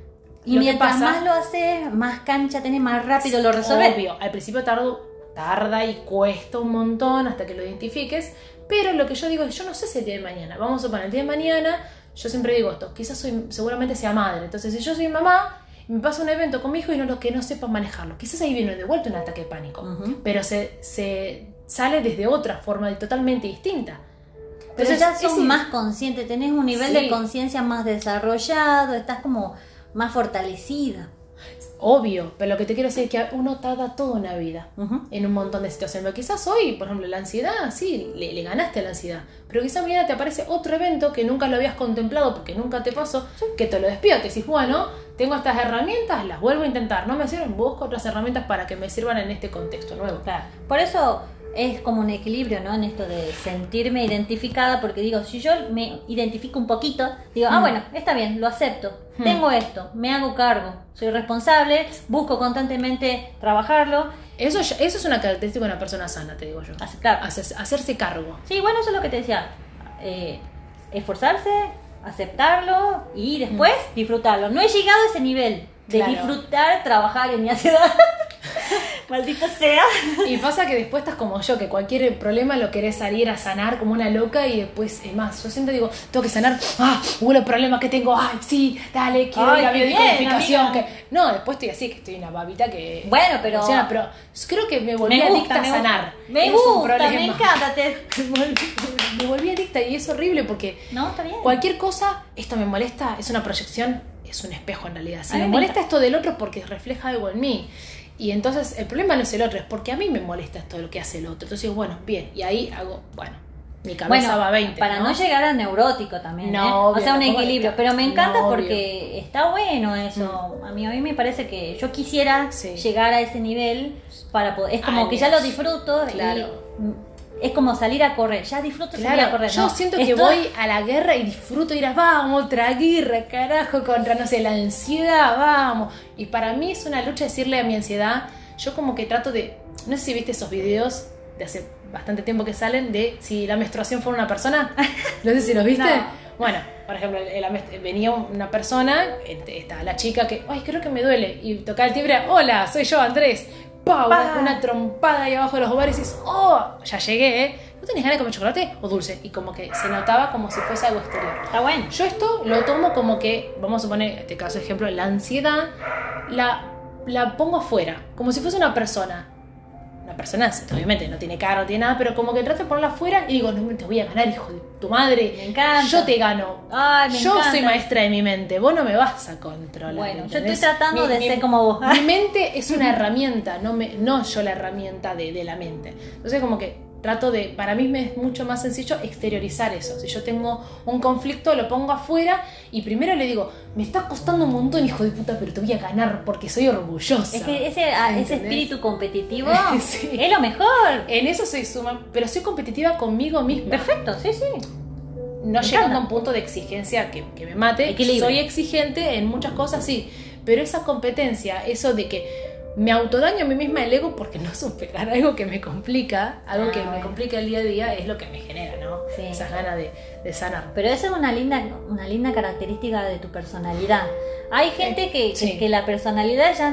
[SPEAKER 2] Y lo mientras pasa, más lo haces, más cancha tenés, más rápido lo resolves.
[SPEAKER 1] Obvio, al principio tardo, tarda y cuesta un montón hasta que lo identifiques, pero lo que yo digo es, yo no sé si el día de mañana, vamos a suponer el día de mañana, yo siempre digo esto, quizás soy, seguramente sea madre, entonces si yo soy mamá, me pasa un evento con mi hijo y no lo que no sepa manejarlo, quizás ahí viene de vuelta un ataque de pánico, uh-huh. pero se, se sale desde otra forma totalmente distinta.
[SPEAKER 2] Pero ya sos más consciente, tenés un nivel sí. de conciencia más desarrollado, estás como más fortalecida.
[SPEAKER 1] Obvio, pero lo que te quiero decir es que uno tarda toda una vida uh-huh. en un montón de situaciones. Pero quizás hoy, por ejemplo, la ansiedad, sí, le, le ganaste a la ansiedad. Pero quizás mañana te aparece otro evento que nunca lo habías contemplado porque nunca te pasó, que te lo despierta. Y decís, bueno, tengo estas herramientas, las vuelvo a intentar. No me sirven, busco otras herramientas para que me sirvan en este contexto nuevo.
[SPEAKER 2] Claro. Por eso es como un equilibrio, ¿no? En esto de sentirme identificada, porque digo, si yo me identifico un poquito, digo, mm. ah, bueno, está bien, lo acepto, mm. tengo esto, me hago cargo, soy responsable, busco constantemente trabajarlo.
[SPEAKER 1] Eso, eso es una característica de una persona sana, te digo yo.
[SPEAKER 2] Aceptar.
[SPEAKER 1] Hacer, hacerse cargo.
[SPEAKER 2] Sí, bueno, eso es lo que te decía. Eh, esforzarse, aceptarlo y después mm. disfrutarlo. No he llegado a ese nivel de claro. disfrutar, trabajar en mi ansiedad. Maldito sea.
[SPEAKER 1] Y pasa que después estás como yo, que cualquier problema lo querés salir a sanar como una loca y después, es más, yo siempre digo, tengo que sanar, ah, hubo el problema que tengo, ay, sí, dale, quiero ir a biodecodificación. Que... No, después estoy así, que estoy una babita que...
[SPEAKER 2] Bueno, pero...
[SPEAKER 1] Funciona, pero creo que me volví
[SPEAKER 2] me gusta,
[SPEAKER 1] adicta
[SPEAKER 2] me
[SPEAKER 1] a sanar.
[SPEAKER 2] Me es gusta, me encanta. Te...
[SPEAKER 1] me volví adicta y es horrible porque...
[SPEAKER 2] No, está bien.
[SPEAKER 1] Cualquier cosa, esto me molesta, es una proyección, es un espejo en realidad. Si me molesta esto del otro porque refleja algo en mí. Y entonces el problema no es el otro, es porque a mí me molesta esto de lo que hace el otro. Entonces, bueno, bien, y ahí hago, bueno, mi cabeza
[SPEAKER 2] bueno,
[SPEAKER 1] va a veinte.
[SPEAKER 2] Para ¿no? no llegar a neurótico también,
[SPEAKER 1] no,
[SPEAKER 2] ¿eh?
[SPEAKER 1] Obvio,
[SPEAKER 2] o sea, un
[SPEAKER 1] no,
[SPEAKER 2] equilibrio. Pero me encanta
[SPEAKER 1] no,
[SPEAKER 2] porque obvio. Está bueno eso. Mm. A mí a mí me parece que yo quisiera sí. llegar a ese nivel para poder. Es como Ay, que ya lo disfruto. Claro. Y, es como salir a correr, ya disfruto claro, salir a correr.
[SPEAKER 1] Yo
[SPEAKER 2] ¿no?
[SPEAKER 1] siento que
[SPEAKER 2] Esto...
[SPEAKER 1] voy a la guerra y disfruto ir a, vamos, otra guerra, carajo, contra, no sé, la ansiedad, vamos. Y para mí es una lucha decirle a mi ansiedad, yo como que trato de, no sé si viste esos videos de hace bastante tiempo que salen de si la menstruación fuera una persona, no sé si los viste. No. Bueno, por ejemplo, el, el, venía una persona, estaba la chica que, ay, creo que me duele, y tocaba el timbre, hola, soy yo, Andrés. ¡Pau! Una, una trompada ahí abajo de los ovarios y dices, ¡oh! Ya llegué, ¿eh? ¿No tenés ganas de comer chocolate o dulce? Y como que se notaba como si fuese algo exterior.
[SPEAKER 2] Está bueno.
[SPEAKER 1] Yo esto lo tomo como que, vamos a suponer, en este caso ejemplo, la ansiedad, la, la pongo afuera, como si fuese una persona. Una persona, obviamente, no tiene cara, no tiene nada, pero como que trato de ponerla afuera y digo, no, te voy a ganar, hijo de tu madre.
[SPEAKER 2] Me encanta.
[SPEAKER 1] Yo te gano.
[SPEAKER 2] Ay, me
[SPEAKER 1] yo
[SPEAKER 2] encanta.
[SPEAKER 1] soy maestra de mi mente, vos no me vas a controlar.
[SPEAKER 2] Bueno,
[SPEAKER 1] ¿entendés?
[SPEAKER 2] yo estoy tratando
[SPEAKER 1] mi,
[SPEAKER 2] de
[SPEAKER 1] mi,
[SPEAKER 2] ser como vos.
[SPEAKER 1] Mi mente es una herramienta, no, me, no yo la herramienta de, de la mente. Entonces como que trato de, para mí me es mucho más sencillo exteriorizar eso. Si yo tengo un conflicto, lo pongo afuera y primero le digo, me está costando un montón, hijo de puta, pero te voy a ganar porque soy orgullosa.
[SPEAKER 2] Es que ese, ese espíritu competitivo
[SPEAKER 1] sí.
[SPEAKER 2] es lo mejor.
[SPEAKER 1] En eso soy suma, pero soy competitiva conmigo misma.
[SPEAKER 2] Perfecto, sí, sí.
[SPEAKER 1] No me llegando encanta. A un punto de exigencia que, que me mate. Equilibrio. Soy exigente en muchas cosas, sí, pero esa competencia, eso de que me autodaño a mí misma el ego porque no superar algo que me complica, algo ah, que bueno. me complica el día a día, es lo que me genera, ¿no? Sí. Esas ganas de, de sanar.
[SPEAKER 2] Pero esa es una linda, una linda característica de tu personalidad. Hay gente que, sí. que, que la personalidad ya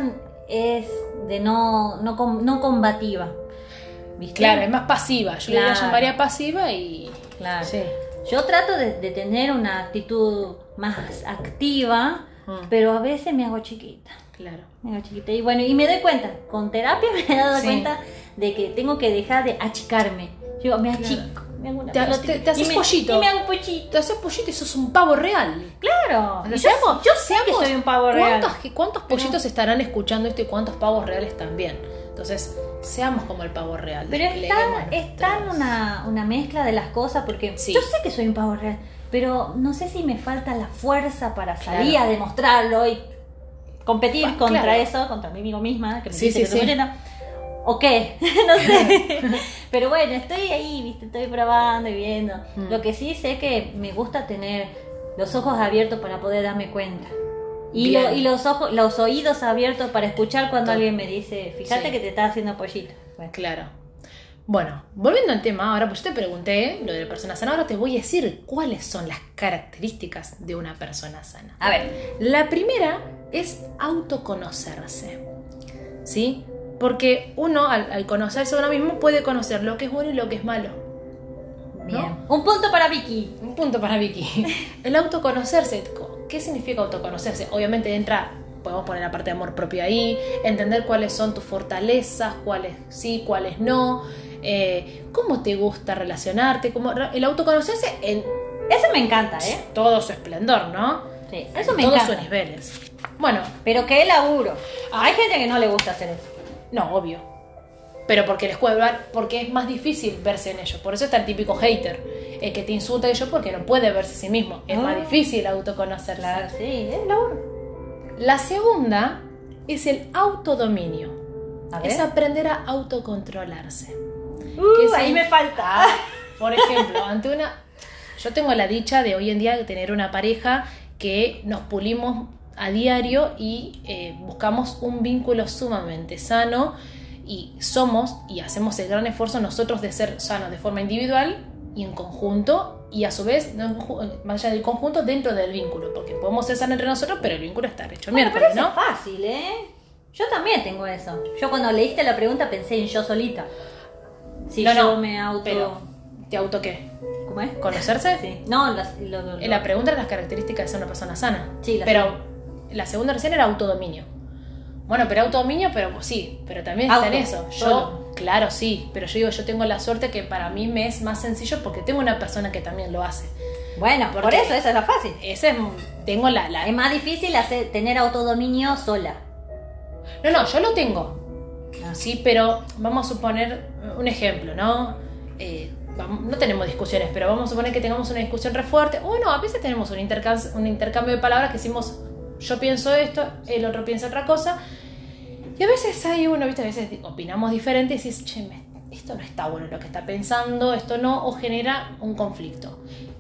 [SPEAKER 2] es de no, no, com- no combativa. ¿Viste?
[SPEAKER 1] Claro, es más pasiva. Yo
[SPEAKER 2] Claro.
[SPEAKER 1] le llamaría pasiva y...
[SPEAKER 2] Claro.
[SPEAKER 1] Sí.
[SPEAKER 2] Yo trato de, de tener una actitud más activa,
[SPEAKER 1] Mm.
[SPEAKER 2] pero a veces me hago chiquita.
[SPEAKER 1] Claro.
[SPEAKER 2] Me hago chiquita. Y bueno, y me doy cuenta, con terapia me he dado
[SPEAKER 1] Sí.
[SPEAKER 2] cuenta de que tengo que dejar de achicarme. Yo me
[SPEAKER 1] Claro.
[SPEAKER 2] achico. Me hago una
[SPEAKER 1] Te-
[SPEAKER 2] pelotita.
[SPEAKER 1] te- te haces
[SPEAKER 2] Y me-
[SPEAKER 1] pollito.
[SPEAKER 2] Y me hago pollito.
[SPEAKER 1] Te haces pollito y sos un pavo real.
[SPEAKER 2] Claro.
[SPEAKER 1] O sea,
[SPEAKER 2] Y
[SPEAKER 1] seamos-
[SPEAKER 2] yo, yo sé
[SPEAKER 1] seamos-
[SPEAKER 2] que soy un pavo real.
[SPEAKER 1] ¿Cuántos, cuántos pollitos estarán escuchando esto y cuántos pavos reales también? Entonces, seamos como el pavo real.
[SPEAKER 2] Pero es
[SPEAKER 1] despleguemos
[SPEAKER 2] tan, es
[SPEAKER 1] nuestros-
[SPEAKER 2] tan una, una mezcla de las cosas porque
[SPEAKER 1] Sí.
[SPEAKER 2] yo sé que soy un pavo real, pero no sé si me falta la fuerza para salir
[SPEAKER 1] Claro.
[SPEAKER 2] a demostrarlo y competir
[SPEAKER 1] Fa-
[SPEAKER 2] contra
[SPEAKER 1] claro.
[SPEAKER 2] eso, contra mí mismo misma, que me
[SPEAKER 1] Sí,
[SPEAKER 2] dice
[SPEAKER 1] sí,
[SPEAKER 2] que soy
[SPEAKER 1] sí.
[SPEAKER 2] llena. ¿O qué? No sé. Pero bueno, estoy ahí, ¿viste? Estoy probando y viendo.
[SPEAKER 1] Mm.
[SPEAKER 2] Lo que sí sé que me gusta tener los ojos abiertos para poder darme cuenta. Y,
[SPEAKER 1] Bien.
[SPEAKER 2] lo- y los ojos, los oídos abiertos para escuchar cuando
[SPEAKER 1] Todo.
[SPEAKER 2] alguien me dice, fíjate
[SPEAKER 1] Sí.
[SPEAKER 2] que te está haciendo pollito. Bueno.
[SPEAKER 1] Claro. Bueno, volviendo al tema, ahora pues yo te pregunté lo de la persona sana, ahora te voy a decir cuáles son las características de una persona sana.
[SPEAKER 2] A ver.
[SPEAKER 1] La primera es autoconocerse, ¿sí? Porque uno al, al conocerse a uno mismo puede conocer lo que es bueno y lo que es malo.
[SPEAKER 2] Bien. Un punto para Vicky.
[SPEAKER 1] Un punto para Vicky. El autoconocerse. ¿Qué significa autoconocerse? Obviamente entra, podemos poner la parte de amor propio ahí, entender cuáles son tus fortalezas, cuáles sí, cuáles no, eh, cómo te gusta relacionarte, cómo, el autoconocerse en
[SPEAKER 2] Eso me encanta, ¿eh?
[SPEAKER 1] todo su esplendor, ¿no?
[SPEAKER 2] Sí, eso me
[SPEAKER 1] en todos
[SPEAKER 2] encanta.
[SPEAKER 1] sus niveles. Bueno,
[SPEAKER 2] Pero qué laburo. Hay gente que no le gusta hacer eso.
[SPEAKER 1] no, obvio. Pero porque les puede ver, porque es más difícil verse en ello. Por eso está el típico hater, el que te insulta a ellos porque no puede verse a sí mismo. Es
[SPEAKER 2] Ah.
[SPEAKER 1] más difícil autoconocerse.
[SPEAKER 2] Claro, sí, es laburo.
[SPEAKER 1] La segunda es el autodominio.
[SPEAKER 2] A ver.
[SPEAKER 1] Es aprender a autocontrolarse.
[SPEAKER 2] Uh,
[SPEAKER 1] Que
[SPEAKER 2] ahí
[SPEAKER 1] sí.
[SPEAKER 2] me falta.
[SPEAKER 1] Ah, por ejemplo, ante una... Yo tengo la dicha de hoy en día de tener una pareja que nos pulimos a diario y eh, buscamos un vínculo sumamente sano y somos y hacemos el gran esfuerzo nosotros de ser sanos de forma individual y en conjunto y a su vez, no en conju- más allá del conjunto, dentro del vínculo, porque podemos ser sanos entre nosotros, pero el vínculo está hecho
[SPEAKER 2] Bueno, pero
[SPEAKER 1] miércoles,
[SPEAKER 2] eso
[SPEAKER 1] ¿no?
[SPEAKER 2] es fácil, ¿eh? Yo también tengo eso. Yo cuando leíste la pregunta pensé en yo solita. Si
[SPEAKER 1] No,
[SPEAKER 2] yo
[SPEAKER 1] no,
[SPEAKER 2] me auto...
[SPEAKER 1] Pero, ¿te auto qué?
[SPEAKER 2] ¿Cómo es?
[SPEAKER 1] ¿Conocerse?
[SPEAKER 2] Sí. No, las- lo, lo-
[SPEAKER 1] En la pregunta era las características de ser una persona sana.
[SPEAKER 2] Sí, la
[SPEAKER 1] pero la segunda recién era autodominio. Bueno, pero autodominio, pero pues, sí, pero también está en
[SPEAKER 2] Auto,
[SPEAKER 1] eso. Yo,
[SPEAKER 2] solo.
[SPEAKER 1] claro, sí, pero yo digo, yo tengo la suerte que para mí me es más sencillo porque tengo una persona que también lo hace.
[SPEAKER 2] Bueno, por
[SPEAKER 1] Porque-
[SPEAKER 2] eso, esa es la fácil.
[SPEAKER 1] Ese es, tengo la, la...
[SPEAKER 2] Es más difícil hacer, tener autodominio sola.
[SPEAKER 1] No, no, yo lo tengo.
[SPEAKER 2] Ah.
[SPEAKER 1] Sí, pero vamos a suponer un ejemplo, ¿no? Eh, vam- no tenemos discusiones, pero vamos a suponer que tengamos una discusión re fuerte. O no, a veces tenemos un, intercam- un intercambio de palabras que decimos, yo pienso esto, el otro piensa otra cosa. Y a veces hay uno, ¿viste? A veces opinamos diferente y decís, che, me- esto no está bueno lo que está pensando, esto no, o genera un conflicto.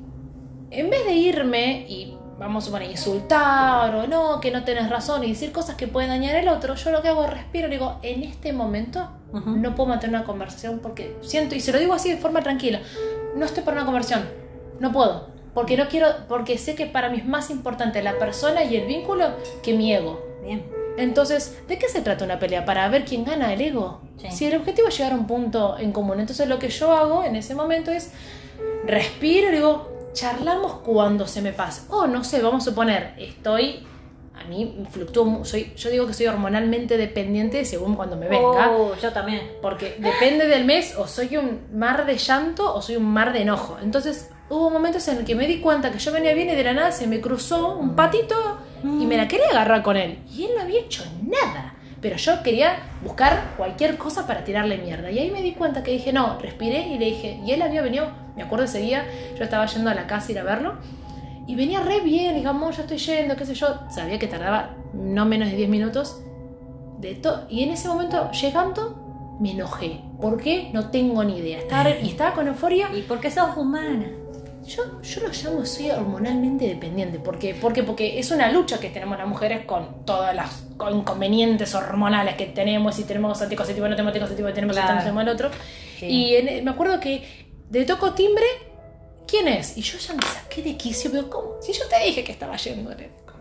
[SPEAKER 1] En vez de irme y, vamos a suponer, insultar o no, que no tenés razón y decir cosas que pueden dañar al otro, yo lo que hago es respiro y digo, en este momento
[SPEAKER 2] Ujú.
[SPEAKER 1] no puedo mantener una conversación porque siento, y se lo digo así de forma tranquila, no estoy para una conversación, no puedo, porque no quiero, porque sé que para mí es más importante la persona y el vínculo que mi ego.
[SPEAKER 2] Bien.
[SPEAKER 1] Entonces, ¿de qué se trata una pelea? ¿Para ver quién gana el ego?
[SPEAKER 2] Sí.
[SPEAKER 1] Si el objetivo es llegar a un punto en común. Entonces lo que yo hago en ese momento es respiro y digo, charlamos cuando se me pase. O no sé, vamos a suponer, estoy, a mí fluctúo, mu- soy, yo digo que soy hormonalmente dependiente según cuando me venga.
[SPEAKER 2] Oh, yo también.
[SPEAKER 1] Porque depende del mes, o soy un mar de llanto o soy un mar de enojo. Entonces hubo momentos en el que me di cuenta que yo venía bien y de la nada se me cruzó un patito y me la quería agarrar con él. Y él no había hecho nada. Pero yo quería buscar cualquier cosa para tirarle mierda. Y ahí me di cuenta que dije, no, respiré y le dije, y él había venido, me acuerdo ese día, yo estaba yendo a la casa a ir a verlo. Y venía re bien, digamos, ya estoy yendo, qué sé yo. Sabía que tardaba no menos de diez minutos. De to- y en ese momento, llegando, me enojé. ¿Por qué? No tengo ni idea. Estaba re- y estaba con euforia.
[SPEAKER 2] Y porque sos humana.
[SPEAKER 1] Yo, yo lo llamo, soy hormonalmente dependiente. ¿Por qué? Porque, porque es una lucha que tenemos las mujeres con todas las inconvenientes hormonales que tenemos. Si tenemos anticonceptivo, no tenemos anticonceptivo, tenemos esto,
[SPEAKER 2] Claro.
[SPEAKER 1] no tenemos el otro.
[SPEAKER 2] Sí.
[SPEAKER 1] Y en- me acuerdo que le toco timbre, ¿quién es? Y yo ya me saqué de quicio, pero ¿cómo? Si yo te dije que estaba yendo.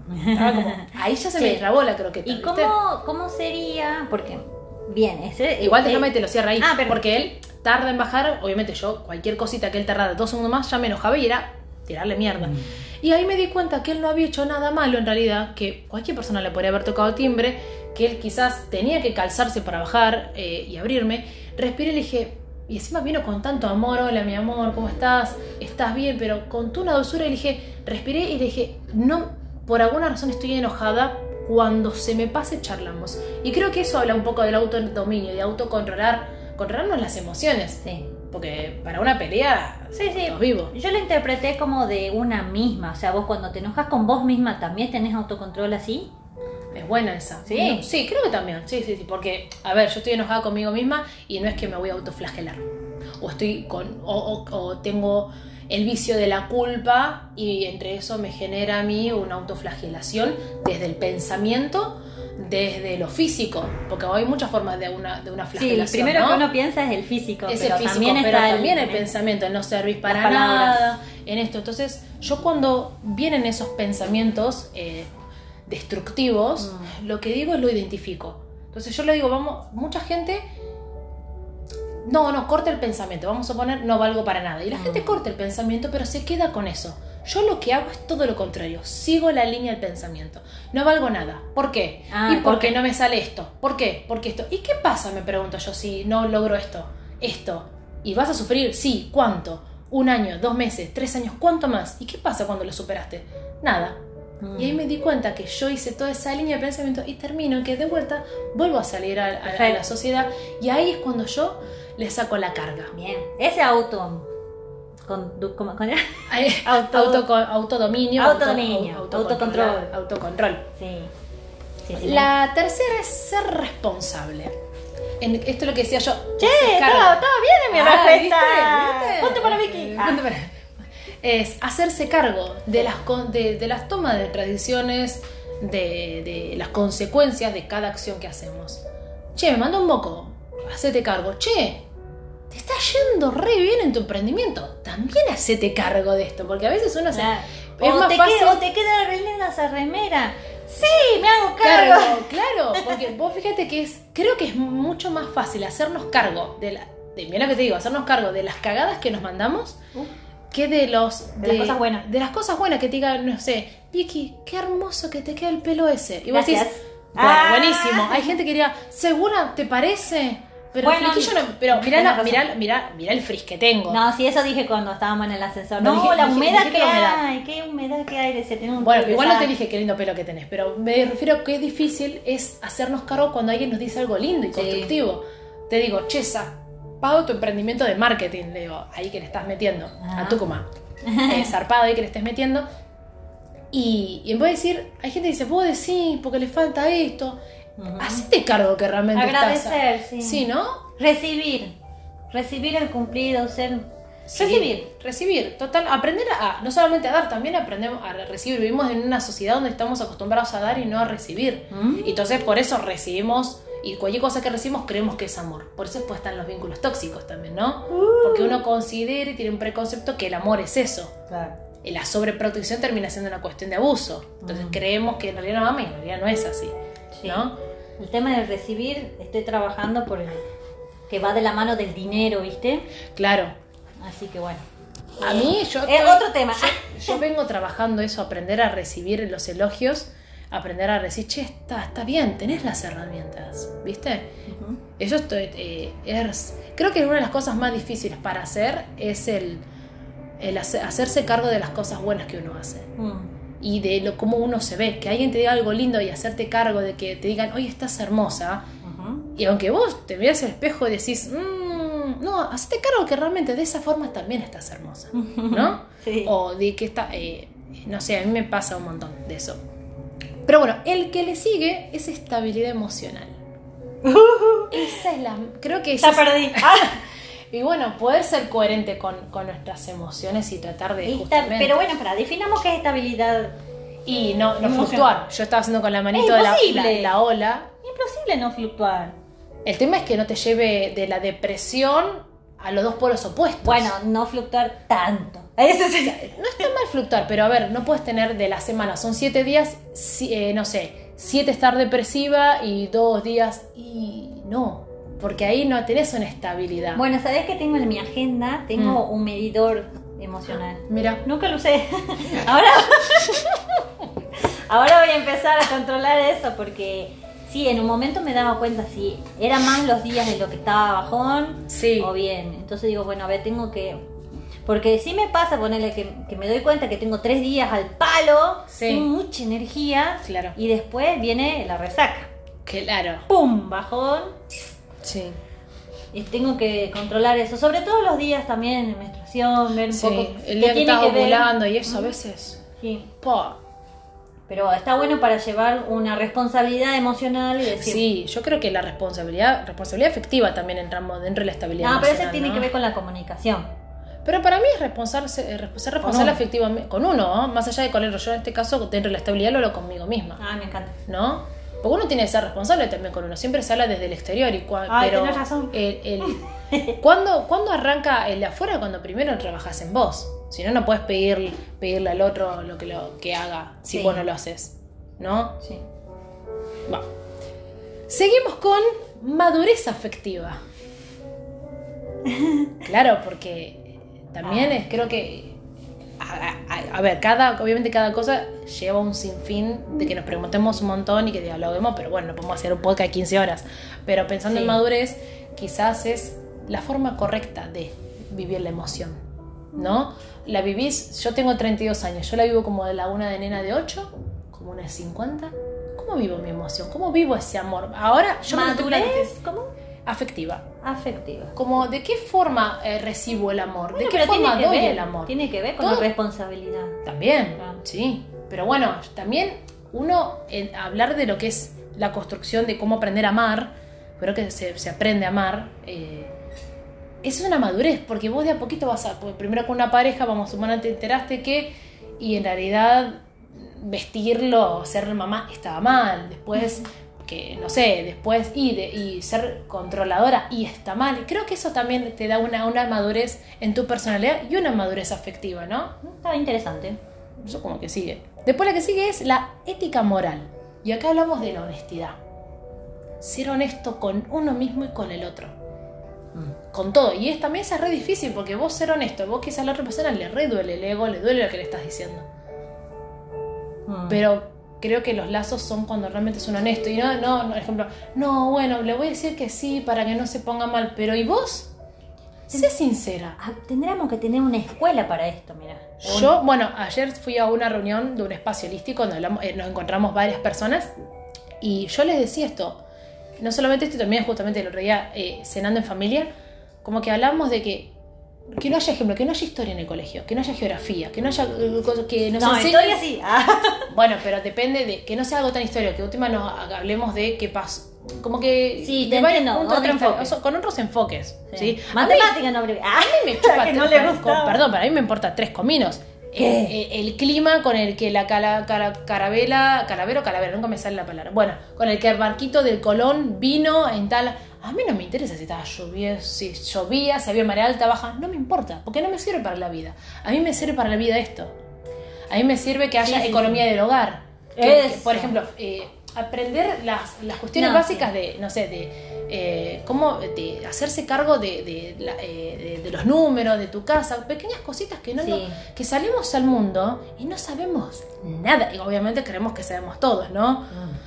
[SPEAKER 1] Estaba como, ahí ya se me
[SPEAKER 2] Sí.
[SPEAKER 1] trabó la croqueta.
[SPEAKER 2] ¿Y
[SPEAKER 1] ¿viste?
[SPEAKER 2] cómo, cómo sería? Porque, bien, ese...
[SPEAKER 1] Igual
[SPEAKER 2] eh,
[SPEAKER 1] déjame te lo cierra ahí.
[SPEAKER 2] Ah, pero-
[SPEAKER 1] Porque él tarda en bajar. Obviamente yo, cualquier cosita que él tardara dos segundos más, ya me enojaba y era tirarle mierda.
[SPEAKER 2] Mm.
[SPEAKER 1] Y ahí me di cuenta que él no había hecho nada malo en realidad, que cualquier persona le podría haber tocado timbre, que él quizás tenía que calzarse para bajar eh, y abrirme. Respiré y le dije, y encima vino con tanto amor, hola mi amor, ¿cómo estás? ¿Estás bien? Pero con toda una dulzura y le dije, respiré y le dije, no, por alguna razón estoy enojada, cuando se me pase charlamos. Y creo que eso habla un poco del autodominio, de autocontrolar, controlarnos las emociones.
[SPEAKER 2] Sí.
[SPEAKER 1] Porque para una pelea,
[SPEAKER 2] Sí, sí.
[SPEAKER 1] estamos vivos.
[SPEAKER 2] Yo lo interpreté como de una misma. O sea, vos cuando te enojas con vos misma, ¿también tenés autocontrol así?
[SPEAKER 1] Es buena esa.
[SPEAKER 2] Sí.
[SPEAKER 1] No, sí, creo que también. Sí, sí, sí. Porque, a ver, yo estoy enojada conmigo misma y no es que me voy a autoflagelar. O estoy con. O, o, o tengo el vicio de la culpa y entre eso me genera a mí una autoflagelación desde el pensamiento, desde lo físico. Porque hay muchas formas de una, de una
[SPEAKER 2] Sí, el
[SPEAKER 1] flagelación.
[SPEAKER 2] primero
[SPEAKER 1] ¿no?
[SPEAKER 2] que uno piensa es el físico.
[SPEAKER 1] Es
[SPEAKER 2] pero
[SPEAKER 1] el físico,
[SPEAKER 2] también
[SPEAKER 1] pero
[SPEAKER 2] está
[SPEAKER 1] también el
[SPEAKER 2] el
[SPEAKER 1] pensamiento, el no servís para
[SPEAKER 2] Las palabras.
[SPEAKER 1] nada, en esto. Entonces, yo cuando vienen esos pensamientos eh, destructivos,
[SPEAKER 2] Mm.
[SPEAKER 1] lo que digo es lo identifico. Entonces yo le digo, vamos, mucha gente, no, no, corta el pensamiento, vamos a poner, no valgo para nada. Y la
[SPEAKER 2] Mm.
[SPEAKER 1] gente corta el pensamiento, pero se queda con eso. Yo lo que hago es todo lo contrario, sigo la línea del pensamiento. No valgo nada. ¿Por qué?
[SPEAKER 2] Ah,
[SPEAKER 1] ¿Y
[SPEAKER 2] ¿por
[SPEAKER 1] por qué
[SPEAKER 2] qué?
[SPEAKER 1] no me sale esto? ¿Por qué? ¿Por qué esto? ¿Y qué pasa? Me pregunto yo si no logro esto, esto. ¿Y vas a sufrir? Sí. ¿Cuánto? ¿Un año? ¿Dos meses? ¿Tres años? ¿Cuánto más? ¿Y qué pasa cuando lo superaste? Nada.
[SPEAKER 2] Mm.
[SPEAKER 1] Y ahí me di cuenta que yo hice toda esa línea de pensamiento y termino que de vuelta vuelvo a salir a, a- a la
[SPEAKER 2] Perfecto.
[SPEAKER 1] sociedad y ahí es cuando yo le saco la carga.
[SPEAKER 2] Bien. Ese auto... Con, ¿cómo, con-
[SPEAKER 1] Ay,
[SPEAKER 2] Auto-
[SPEAKER 1] auto- autodominio,
[SPEAKER 2] Autodominio,
[SPEAKER 1] auto-
[SPEAKER 2] autocontrol.
[SPEAKER 1] autocontrol, autocontrol.
[SPEAKER 2] Sí. Sí, sí,
[SPEAKER 1] La tercera es ser responsable. En, esto es lo que decía yo.
[SPEAKER 2] Che,
[SPEAKER 1] se
[SPEAKER 2] estaba,
[SPEAKER 1] carga.
[SPEAKER 2] estaba bien en mi
[SPEAKER 1] Ah,
[SPEAKER 2] respuesta.
[SPEAKER 1] ¿viste? ¿Viste?
[SPEAKER 2] Punto para Vicky.
[SPEAKER 1] Eh,
[SPEAKER 2] Ah.
[SPEAKER 1] punto para- Es hacerse cargo de las, con- de, de las tomas de tradiciones, de, de las consecuencias de cada acción que hacemos. Che, me mandó un moco. Hacete cargo. Che, te está yendo re bien en tu emprendimiento. También hacete cargo de esto. Porque a veces uno se.
[SPEAKER 2] Claro.
[SPEAKER 1] Es
[SPEAKER 2] o,
[SPEAKER 1] más
[SPEAKER 2] te
[SPEAKER 1] fácil.
[SPEAKER 2] queda, o te queda re linda esa remera. Sí, me hago cargo.
[SPEAKER 1] Cargo, claro, porque vos fíjate que es, creo que es mucho más fácil hacernos cargo de la, de, mira lo que te digo, hacernos cargo de las cagadas que nos mandamos
[SPEAKER 2] Uh.
[SPEAKER 1] que de los,
[SPEAKER 2] De las cosas buenas.
[SPEAKER 1] de las cosas buenas que te digan, no sé, Vicky, qué hermoso que te queda el pelo ese. Y vos
[SPEAKER 2] Gracias.
[SPEAKER 1] decís, bueno,
[SPEAKER 2] Ah.
[SPEAKER 1] buenísimo. Hay gente que diría, ¿segura te parece? Pero
[SPEAKER 2] Bueno,
[SPEAKER 1] el flequillo no, pero mirá,
[SPEAKER 2] tenés
[SPEAKER 1] la-
[SPEAKER 2] razón.
[SPEAKER 1] mirá, mirá, mirá el frizz que tengo.
[SPEAKER 2] No, sí, eso dije cuando estábamos en el ascensor.
[SPEAKER 1] No,
[SPEAKER 2] No,
[SPEAKER 1] dije-
[SPEAKER 2] la
[SPEAKER 1] dije-
[SPEAKER 2] humedad
[SPEAKER 1] dijiste
[SPEAKER 2] que
[SPEAKER 1] la humedad.
[SPEAKER 2] hay, qué humedad que hay. Se tiene un
[SPEAKER 1] Bueno,
[SPEAKER 2] toque
[SPEAKER 1] igual no te
[SPEAKER 2] pesado.
[SPEAKER 1] dije qué lindo pelo que tenés, pero me refiero que es difícil es hacernos cargo cuando alguien nos dice algo lindo y
[SPEAKER 2] Sí.
[SPEAKER 1] constructivo. Te digo, Chesa, pago tu emprendimiento de marketing, le digo, ahí que le estás metiendo,
[SPEAKER 2] Ajá.
[SPEAKER 1] a Tucumán. Eh, zarpado ahí que le estés metiendo. Y, y en vez de decir, hay gente que dice, vos decís, porque le falta esto.
[SPEAKER 2] Ujú.
[SPEAKER 1] Hacete cargo que realmente
[SPEAKER 2] Agradecer,
[SPEAKER 1] estás.
[SPEAKER 2] sí.
[SPEAKER 1] Sí, ¿no?
[SPEAKER 2] Recibir. Recibir el cumplido, ser.
[SPEAKER 1] Sí,
[SPEAKER 2] Recibir.
[SPEAKER 1] Recibir, total, aprender a, no solamente a dar, también aprendemos a recibir. Vivimos en una sociedad donde estamos acostumbrados a dar y no a recibir.
[SPEAKER 2] Mm.
[SPEAKER 1] Y entonces por eso recibimos, y cualquier cosa que recibimos creemos que es amor. Por eso después están los vínculos tóxicos también, ¿no?
[SPEAKER 2] Uh.
[SPEAKER 1] Porque uno considera y tiene un preconcepto que el amor es eso.
[SPEAKER 2] Claro.
[SPEAKER 1] Y la sobreprotección termina siendo una cuestión de abuso. Entonces
[SPEAKER 2] Mm.
[SPEAKER 1] creemos que en realidad no ama y en realidad no es así,
[SPEAKER 2] Sí.
[SPEAKER 1] ¿no?
[SPEAKER 2] El tema del recibir, estoy trabajando por el que va de la mano del dinero, ¿viste?
[SPEAKER 1] Claro.
[SPEAKER 2] Así que bueno.
[SPEAKER 1] A mí, yo.
[SPEAKER 2] Es
[SPEAKER 1] estoy-
[SPEAKER 2] otro tema.
[SPEAKER 1] Yo, yo vengo trabajando eso, aprender a recibir los elogios, aprender a decir, che, está, está bien, tenés las herramientas, ¿viste?
[SPEAKER 2] Ujú.
[SPEAKER 1] Eso estoy, eh, es, creo que una de las cosas más difíciles para hacer es el, el hace- hacerse cargo de las cosas buenas que uno hace
[SPEAKER 2] Mm.
[SPEAKER 1] y de lo cómo uno se ve, que alguien te diga algo lindo y hacerte cargo de que te digan, oye, estás hermosa,
[SPEAKER 2] Ujú.
[SPEAKER 1] y aunque vos te veas al espejo y decís, mmm, no, hacete cargo que realmente de esa forma también estás hermosa, ¿no?
[SPEAKER 2] Sí.
[SPEAKER 1] O de que está, eh, no sé, a mí me pasa un montón de eso. Pero bueno, el que le sigue es estabilidad emocional. Esa es la, creo que esa
[SPEAKER 2] Ya
[SPEAKER 1] es-
[SPEAKER 2] perdí. Ah.
[SPEAKER 1] Y bueno, poder ser coherente con, con nuestras emociones y tratar de
[SPEAKER 2] Esta-
[SPEAKER 1] justamente...
[SPEAKER 2] pero bueno, para, definamos qué es estabilidad.
[SPEAKER 1] Y no, no
[SPEAKER 2] Emocional.
[SPEAKER 1] fluctuar. Yo estaba haciendo con la manito
[SPEAKER 2] Es
[SPEAKER 1] de la,
[SPEAKER 2] imposible.
[SPEAKER 1] la- la ola.
[SPEAKER 2] Imposible no fluctuar.
[SPEAKER 1] El tema es que no te lleve de la depresión a los dos polos opuestos.
[SPEAKER 2] Bueno, no fluctuar tanto. Eso sí.
[SPEAKER 1] No está mal fluctuar, pero a ver, no puedes tener de la semana, son siete días, si- eh, no sé, siete estar depresiva y dos días y no, porque ahí no tenés una estabilidad.
[SPEAKER 2] Bueno, ¿sabés que tengo en mi agenda? Tengo
[SPEAKER 1] Mm.
[SPEAKER 2] un medidor emocional.
[SPEAKER 1] Mira,
[SPEAKER 2] Nunca lo usé. Ahora, ahora voy a empezar a controlar eso porque sí, en un momento me daba cuenta si eran más los días de lo que estaba bajón
[SPEAKER 1] sí,
[SPEAKER 2] o bien. Entonces digo, bueno, a ver, tengo que... Porque sí me pasa ponerle que, que me doy cuenta que tengo tres días al palo,
[SPEAKER 1] Sí.
[SPEAKER 2] tengo mucha energía
[SPEAKER 1] Claro.
[SPEAKER 2] y después viene la resaca.
[SPEAKER 1] claro,
[SPEAKER 2] ¡Pum! Bajón.
[SPEAKER 1] sí,
[SPEAKER 2] Y tengo que controlar eso, sobre todo los días también de menstruación, ver un
[SPEAKER 1] sí,
[SPEAKER 2] poco
[SPEAKER 1] el día que
[SPEAKER 2] tiene
[SPEAKER 1] estás
[SPEAKER 2] que ver.
[SPEAKER 1] ovulando y eso a veces,
[SPEAKER 2] Sí.
[SPEAKER 1] po,
[SPEAKER 2] Pero está bueno para llevar una responsabilidad emocional y decir,
[SPEAKER 1] sí, yo creo que la responsabilidad, responsabilidad afectiva también entramos dentro de la estabilidad
[SPEAKER 2] no, pero eso
[SPEAKER 1] emocional,
[SPEAKER 2] tiene
[SPEAKER 1] ¿no?
[SPEAKER 2] que ver con la comunicación.
[SPEAKER 1] Pero para mí es responsable, ser responsable
[SPEAKER 2] uno.
[SPEAKER 1] afectivamente con uno, ¿no? Más allá de con el otro. Yo en este caso, dentro de la estabilidad, lo hablo conmigo misma,
[SPEAKER 2] Ah, me encanta.
[SPEAKER 1] ¿no? Porque uno tiene que ser responsable también con uno. Siempre se habla desde el exterior. Y cua-
[SPEAKER 2] Ay,
[SPEAKER 1] pero
[SPEAKER 2] tenés razón.
[SPEAKER 1] El, el- ¿cuándo, ¿Cuándo arranca el de afuera? Cuando primero trabajas en vos. Si no, no puedes pedir, pedirle al otro lo que, lo que haga si
[SPEAKER 2] Sí.
[SPEAKER 1] vos no lo haces, ¿no?
[SPEAKER 2] Sí.
[SPEAKER 1] Va. Seguimos con madurez afectiva. Claro, porque también es, creo que a, a- a ver, cada, obviamente cada cosa lleva un sinfín de que nos preguntemos un montón y que dialoguemos, pero bueno, no podemos hacer un podcast de quince horas. Pero pensando
[SPEAKER 2] Sí.
[SPEAKER 1] en madurez, quizás es la forma correcta de vivir la emoción, ¿no? La vivís, yo tengo treinta y dos años, yo la vivo como de la una de nena de ocho, como una de cincuenta. ¿Cómo vivo mi emoción? ¿Cómo vivo ese amor? Ahora yo me lo estoy planteando.
[SPEAKER 2] Madurez, ¿cómo?
[SPEAKER 1] Afectiva.
[SPEAKER 2] Afectiva.
[SPEAKER 1] Como de qué forma eh, recibo el amor, de
[SPEAKER 2] Bueno,
[SPEAKER 1] qué
[SPEAKER 2] pero
[SPEAKER 1] forma
[SPEAKER 2] tiene que
[SPEAKER 1] doy
[SPEAKER 2] ver,
[SPEAKER 1] el amor.
[SPEAKER 2] Tiene que ver con
[SPEAKER 1] Todo-
[SPEAKER 2] la responsabilidad.
[SPEAKER 1] También,
[SPEAKER 2] Ah.
[SPEAKER 1] sí. Pero bueno, también uno, en hablar de lo que es la construcción de cómo aprender a amar, creo que se, se aprende a amar, eh, eso es una madurez, porque vos de a poquito vas a, pues, primero con una pareja, vamos, humana, te enteraste que, y en realidad vestirlo, ser mamá estaba mal, después que no sé, después y, de, y ser controladora y está mal. Y creo que eso también te da una, una madurez en tu personalidad y una madurez afectiva, ¿no?
[SPEAKER 2] Está interesante.
[SPEAKER 1] Eso como que sigue. Después la que sigue es la ética moral. Y acá hablamos de la honestidad. Ser honesto con uno mismo y con el otro. Con todo. Y es, también es re difícil porque vos ser honesto, vos quizás a la otra persona le re duele el ego, le duele lo que le estás diciendo.
[SPEAKER 2] Mm.
[SPEAKER 1] Pero creo que los lazos son cuando realmente son honestos. Y no, no, no, por ejemplo, no, bueno, le voy a decir que sí para que no se ponga mal. Pero ¿y vos? Sé sincera.
[SPEAKER 2] Ah, tendríamos que tener una escuela para esto, mira.
[SPEAKER 1] Yo, bueno, ayer fui a una reunión de un espacio holístico donde hablamos, eh, nos encontramos varias personas y yo les decía esto, no solamente esto, también justamente el otro día eh, cenando en familia, como que hablábamos de que que no haya ejemplo, que no haya historia en el colegio, que no haya geografía, que no haya eh, cosas que nos
[SPEAKER 2] No,
[SPEAKER 1] enseñen-
[SPEAKER 2] historia sí. Ah.
[SPEAKER 1] Bueno, pero depende de que no sea algo tan histórico, que última nos hablemos de qué pasó. Como que
[SPEAKER 2] Sí,
[SPEAKER 1] de
[SPEAKER 2] te
[SPEAKER 1] varios
[SPEAKER 2] entiendo,
[SPEAKER 1] puntos
[SPEAKER 2] otro
[SPEAKER 1] de vista,
[SPEAKER 2] enfoque.
[SPEAKER 1] o sea, con otros enfoques, ¿sí? A mí-
[SPEAKER 2] Matemática no breve. Ah,
[SPEAKER 1] a mí me chupa
[SPEAKER 2] que no
[SPEAKER 1] tres-
[SPEAKER 2] le gustaba.
[SPEAKER 1] Perdón, para mí me importa tres cominos.
[SPEAKER 2] ¿Qué?
[SPEAKER 1] Eh, eh, el clima con el que la cala, cala- carabela, calavera o calavera, nunca me sale la palabra. Bueno, con el que el barquito del Colón vino en tal. A mí no me interesa si estaba llovía, si llovía, si había marea alta, baja, no me importa, porque no me sirve para la vida. A mí me sirve para la vida esto. A mí me sirve que haya
[SPEAKER 2] Sí, sí,
[SPEAKER 1] economía
[SPEAKER 2] sí.
[SPEAKER 1] del hogar. Que- que,
[SPEAKER 2] Eso.
[SPEAKER 1] por ejemplo, eh, aprender las, las cuestiones
[SPEAKER 2] No,
[SPEAKER 1] básicas
[SPEAKER 2] sí.
[SPEAKER 1] de, no sé, de eh, cómo de hacerse cargo de, de, la- eh, de- de los números de tu casa, pequeñas cositas que no,
[SPEAKER 2] Sí.
[SPEAKER 1] no- que salimos al mundo y no sabemos nada. Y obviamente creemos que sabemos todos, ¿no?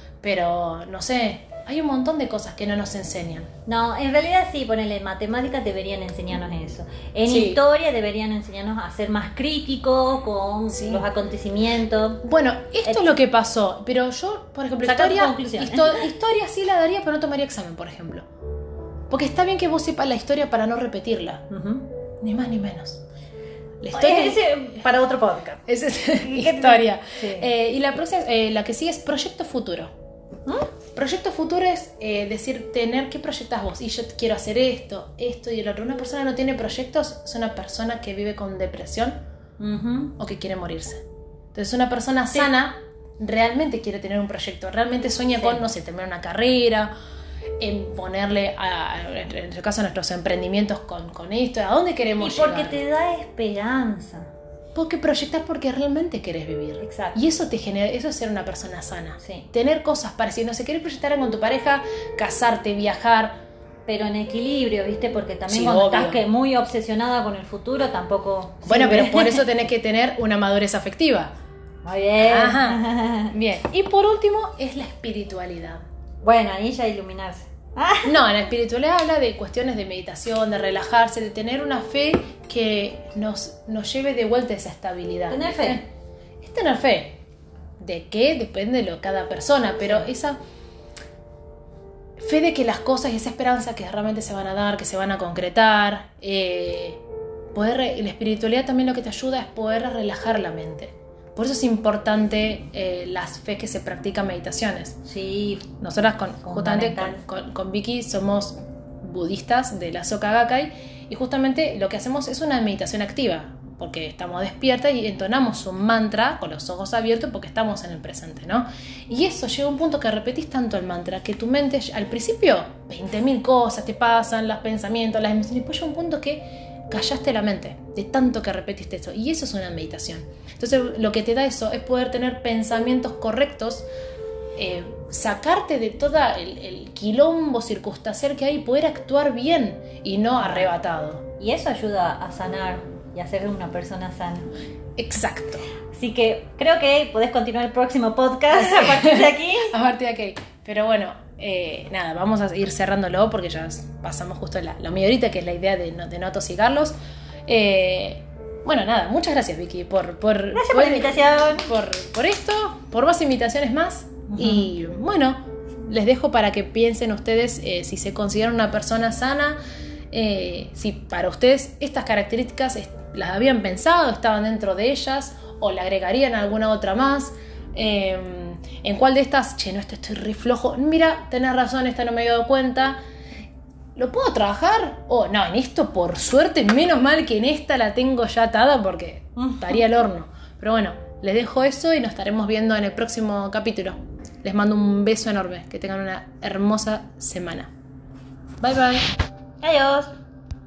[SPEAKER 1] Pero no sé, hay un montón de cosas que no nos enseñan.
[SPEAKER 2] No, en realidad sí, ponele, matemáticas deberían enseñarnos eso. En
[SPEAKER 1] Sí.
[SPEAKER 2] historia deberían enseñarnos a ser más críticos con
[SPEAKER 1] Sí.
[SPEAKER 2] los acontecimientos.
[SPEAKER 1] Bueno, esto es lo que pasó, pero yo, por ejemplo,
[SPEAKER 2] Saca tu
[SPEAKER 1] historia,
[SPEAKER 2] conclusión.
[SPEAKER 1] histo- historia sí la daría, pero no tomaría examen, por ejemplo. Porque está bien que vos sepas la historia para no repetirla,
[SPEAKER 2] Ujú.
[SPEAKER 1] ni más ni menos. La historia
[SPEAKER 2] Ese para otro podcast.
[SPEAKER 1] esa es
[SPEAKER 2] ¿Y qué-
[SPEAKER 1] historia.
[SPEAKER 2] Sí.
[SPEAKER 1] Eh, y la próxima, eh, la que sigue es proyecto futuro.
[SPEAKER 2] ¿Mm?
[SPEAKER 1] Proyecto futuro es eh, decir, tener qué proyectas vos. Y yo quiero hacer esto, esto y el otro. Una persona que no tiene proyectos es una persona que vive con depresión
[SPEAKER 2] Ujú.
[SPEAKER 1] o que quiere morirse. Entonces una persona sana realmente quiere tener un proyecto, realmente sueña
[SPEAKER 2] Sí.
[SPEAKER 1] con, no sé, terminar una carrera, en ponerle, a, a- en este caso, a nuestros emprendimientos con, con esto, ¿a dónde
[SPEAKER 2] Y
[SPEAKER 1] queremos
[SPEAKER 2] porque
[SPEAKER 1] llegar?
[SPEAKER 2] te da esperanza.
[SPEAKER 1] porque proyectar porque realmente querés vivir.
[SPEAKER 2] Exacto.
[SPEAKER 1] Y eso te genera, eso es ser una persona sana.
[SPEAKER 2] Sí.
[SPEAKER 1] Tener cosas parecidas. No sé, querés proyectar algo con tu pareja, casarte, viajar.
[SPEAKER 2] Pero en equilibrio, ¿viste? Porque también
[SPEAKER 1] Sí,
[SPEAKER 2] cuando
[SPEAKER 1] obvio.
[SPEAKER 2] estás que muy obsesionada con el futuro tampoco...
[SPEAKER 1] Bueno,
[SPEAKER 2] sirve.
[SPEAKER 1] pero por eso tenés que tener una madurez afectiva.
[SPEAKER 2] Muy bien.
[SPEAKER 1] Ajá. Bien. Y por último es la espiritualidad.
[SPEAKER 2] Bueno, ahí ya iluminarse. Ah,
[SPEAKER 1] No, la espiritualidad habla de cuestiones de meditación, de relajarse, de tener una fe que nos, nos lleve de vuelta a esa estabilidad.
[SPEAKER 2] Tener fe.
[SPEAKER 1] Es tener fe. ¿De qué? Depende de lo, cada persona, pero
[SPEAKER 2] Sí.
[SPEAKER 1] esa fe de que las cosas y esa esperanza que realmente se van a dar, que se van a concretar. Eh, poder, la espiritualidad también lo que te ayuda es poder relajar la mente. Por eso es importante eh, las fe que se practican meditaciones.
[SPEAKER 2] sí.
[SPEAKER 1] Nosotras con, justamente con,
[SPEAKER 2] Fundamental.
[SPEAKER 1] con, con Vicky somos budistas de la Soka Gakkai y justamente lo que hacemos es una meditación activa porque estamos despiertas y entonamos un mantra con los ojos abiertos porque estamos en el presente, ¿no? Y eso llega a un punto que repetís tanto el mantra que tu mente al principio veinte mil cosas te pasan, los pensamientos, las emociones, y después llega un punto que callaste la mente de tanto que repetiste eso y eso es una meditación. Entonces lo que te da eso es poder tener pensamientos correctos, eh, sacarte de todo el, el quilombo circunstancial que hay y poder actuar bien y no arrebatado.
[SPEAKER 2] Y eso ayuda a sanar y a ser una persona sana.
[SPEAKER 1] Exacto.
[SPEAKER 2] Así que creo que podés continuar el próximo podcast a partir de aquí.
[SPEAKER 1] A partir de aquí. Pero bueno, eh, nada, vamos a ir cerrándolo porque ya pasamos justo la, la media horita, que es la idea de no, de no atosigarlos. Eh, bueno, nada, muchas gracias Vicky por, por,
[SPEAKER 2] Gracias por la invitación.
[SPEAKER 1] por, por esto, por más invitaciones más. Uh-huh. Y bueno, les dejo para que piensen ustedes eh, si se consideran una persona sana, eh, si para ustedes estas características es, las habían pensado, estaban dentro de ellas o le agregarían alguna otra más. Eh, en cuál de estas, che, no, este estoy re flojo, mira, tenés razón, esta no me había dado cuenta, ¿lo puedo trabajar? O oh, no, en esto por suerte, menos mal que en esta la tengo ya atada porque estaría al horno. Pero bueno, les dejo eso y nos estaremos viendo en el próximo capítulo. Les mando un beso enorme, que tengan una hermosa semana. Bye bye.
[SPEAKER 2] Adiós.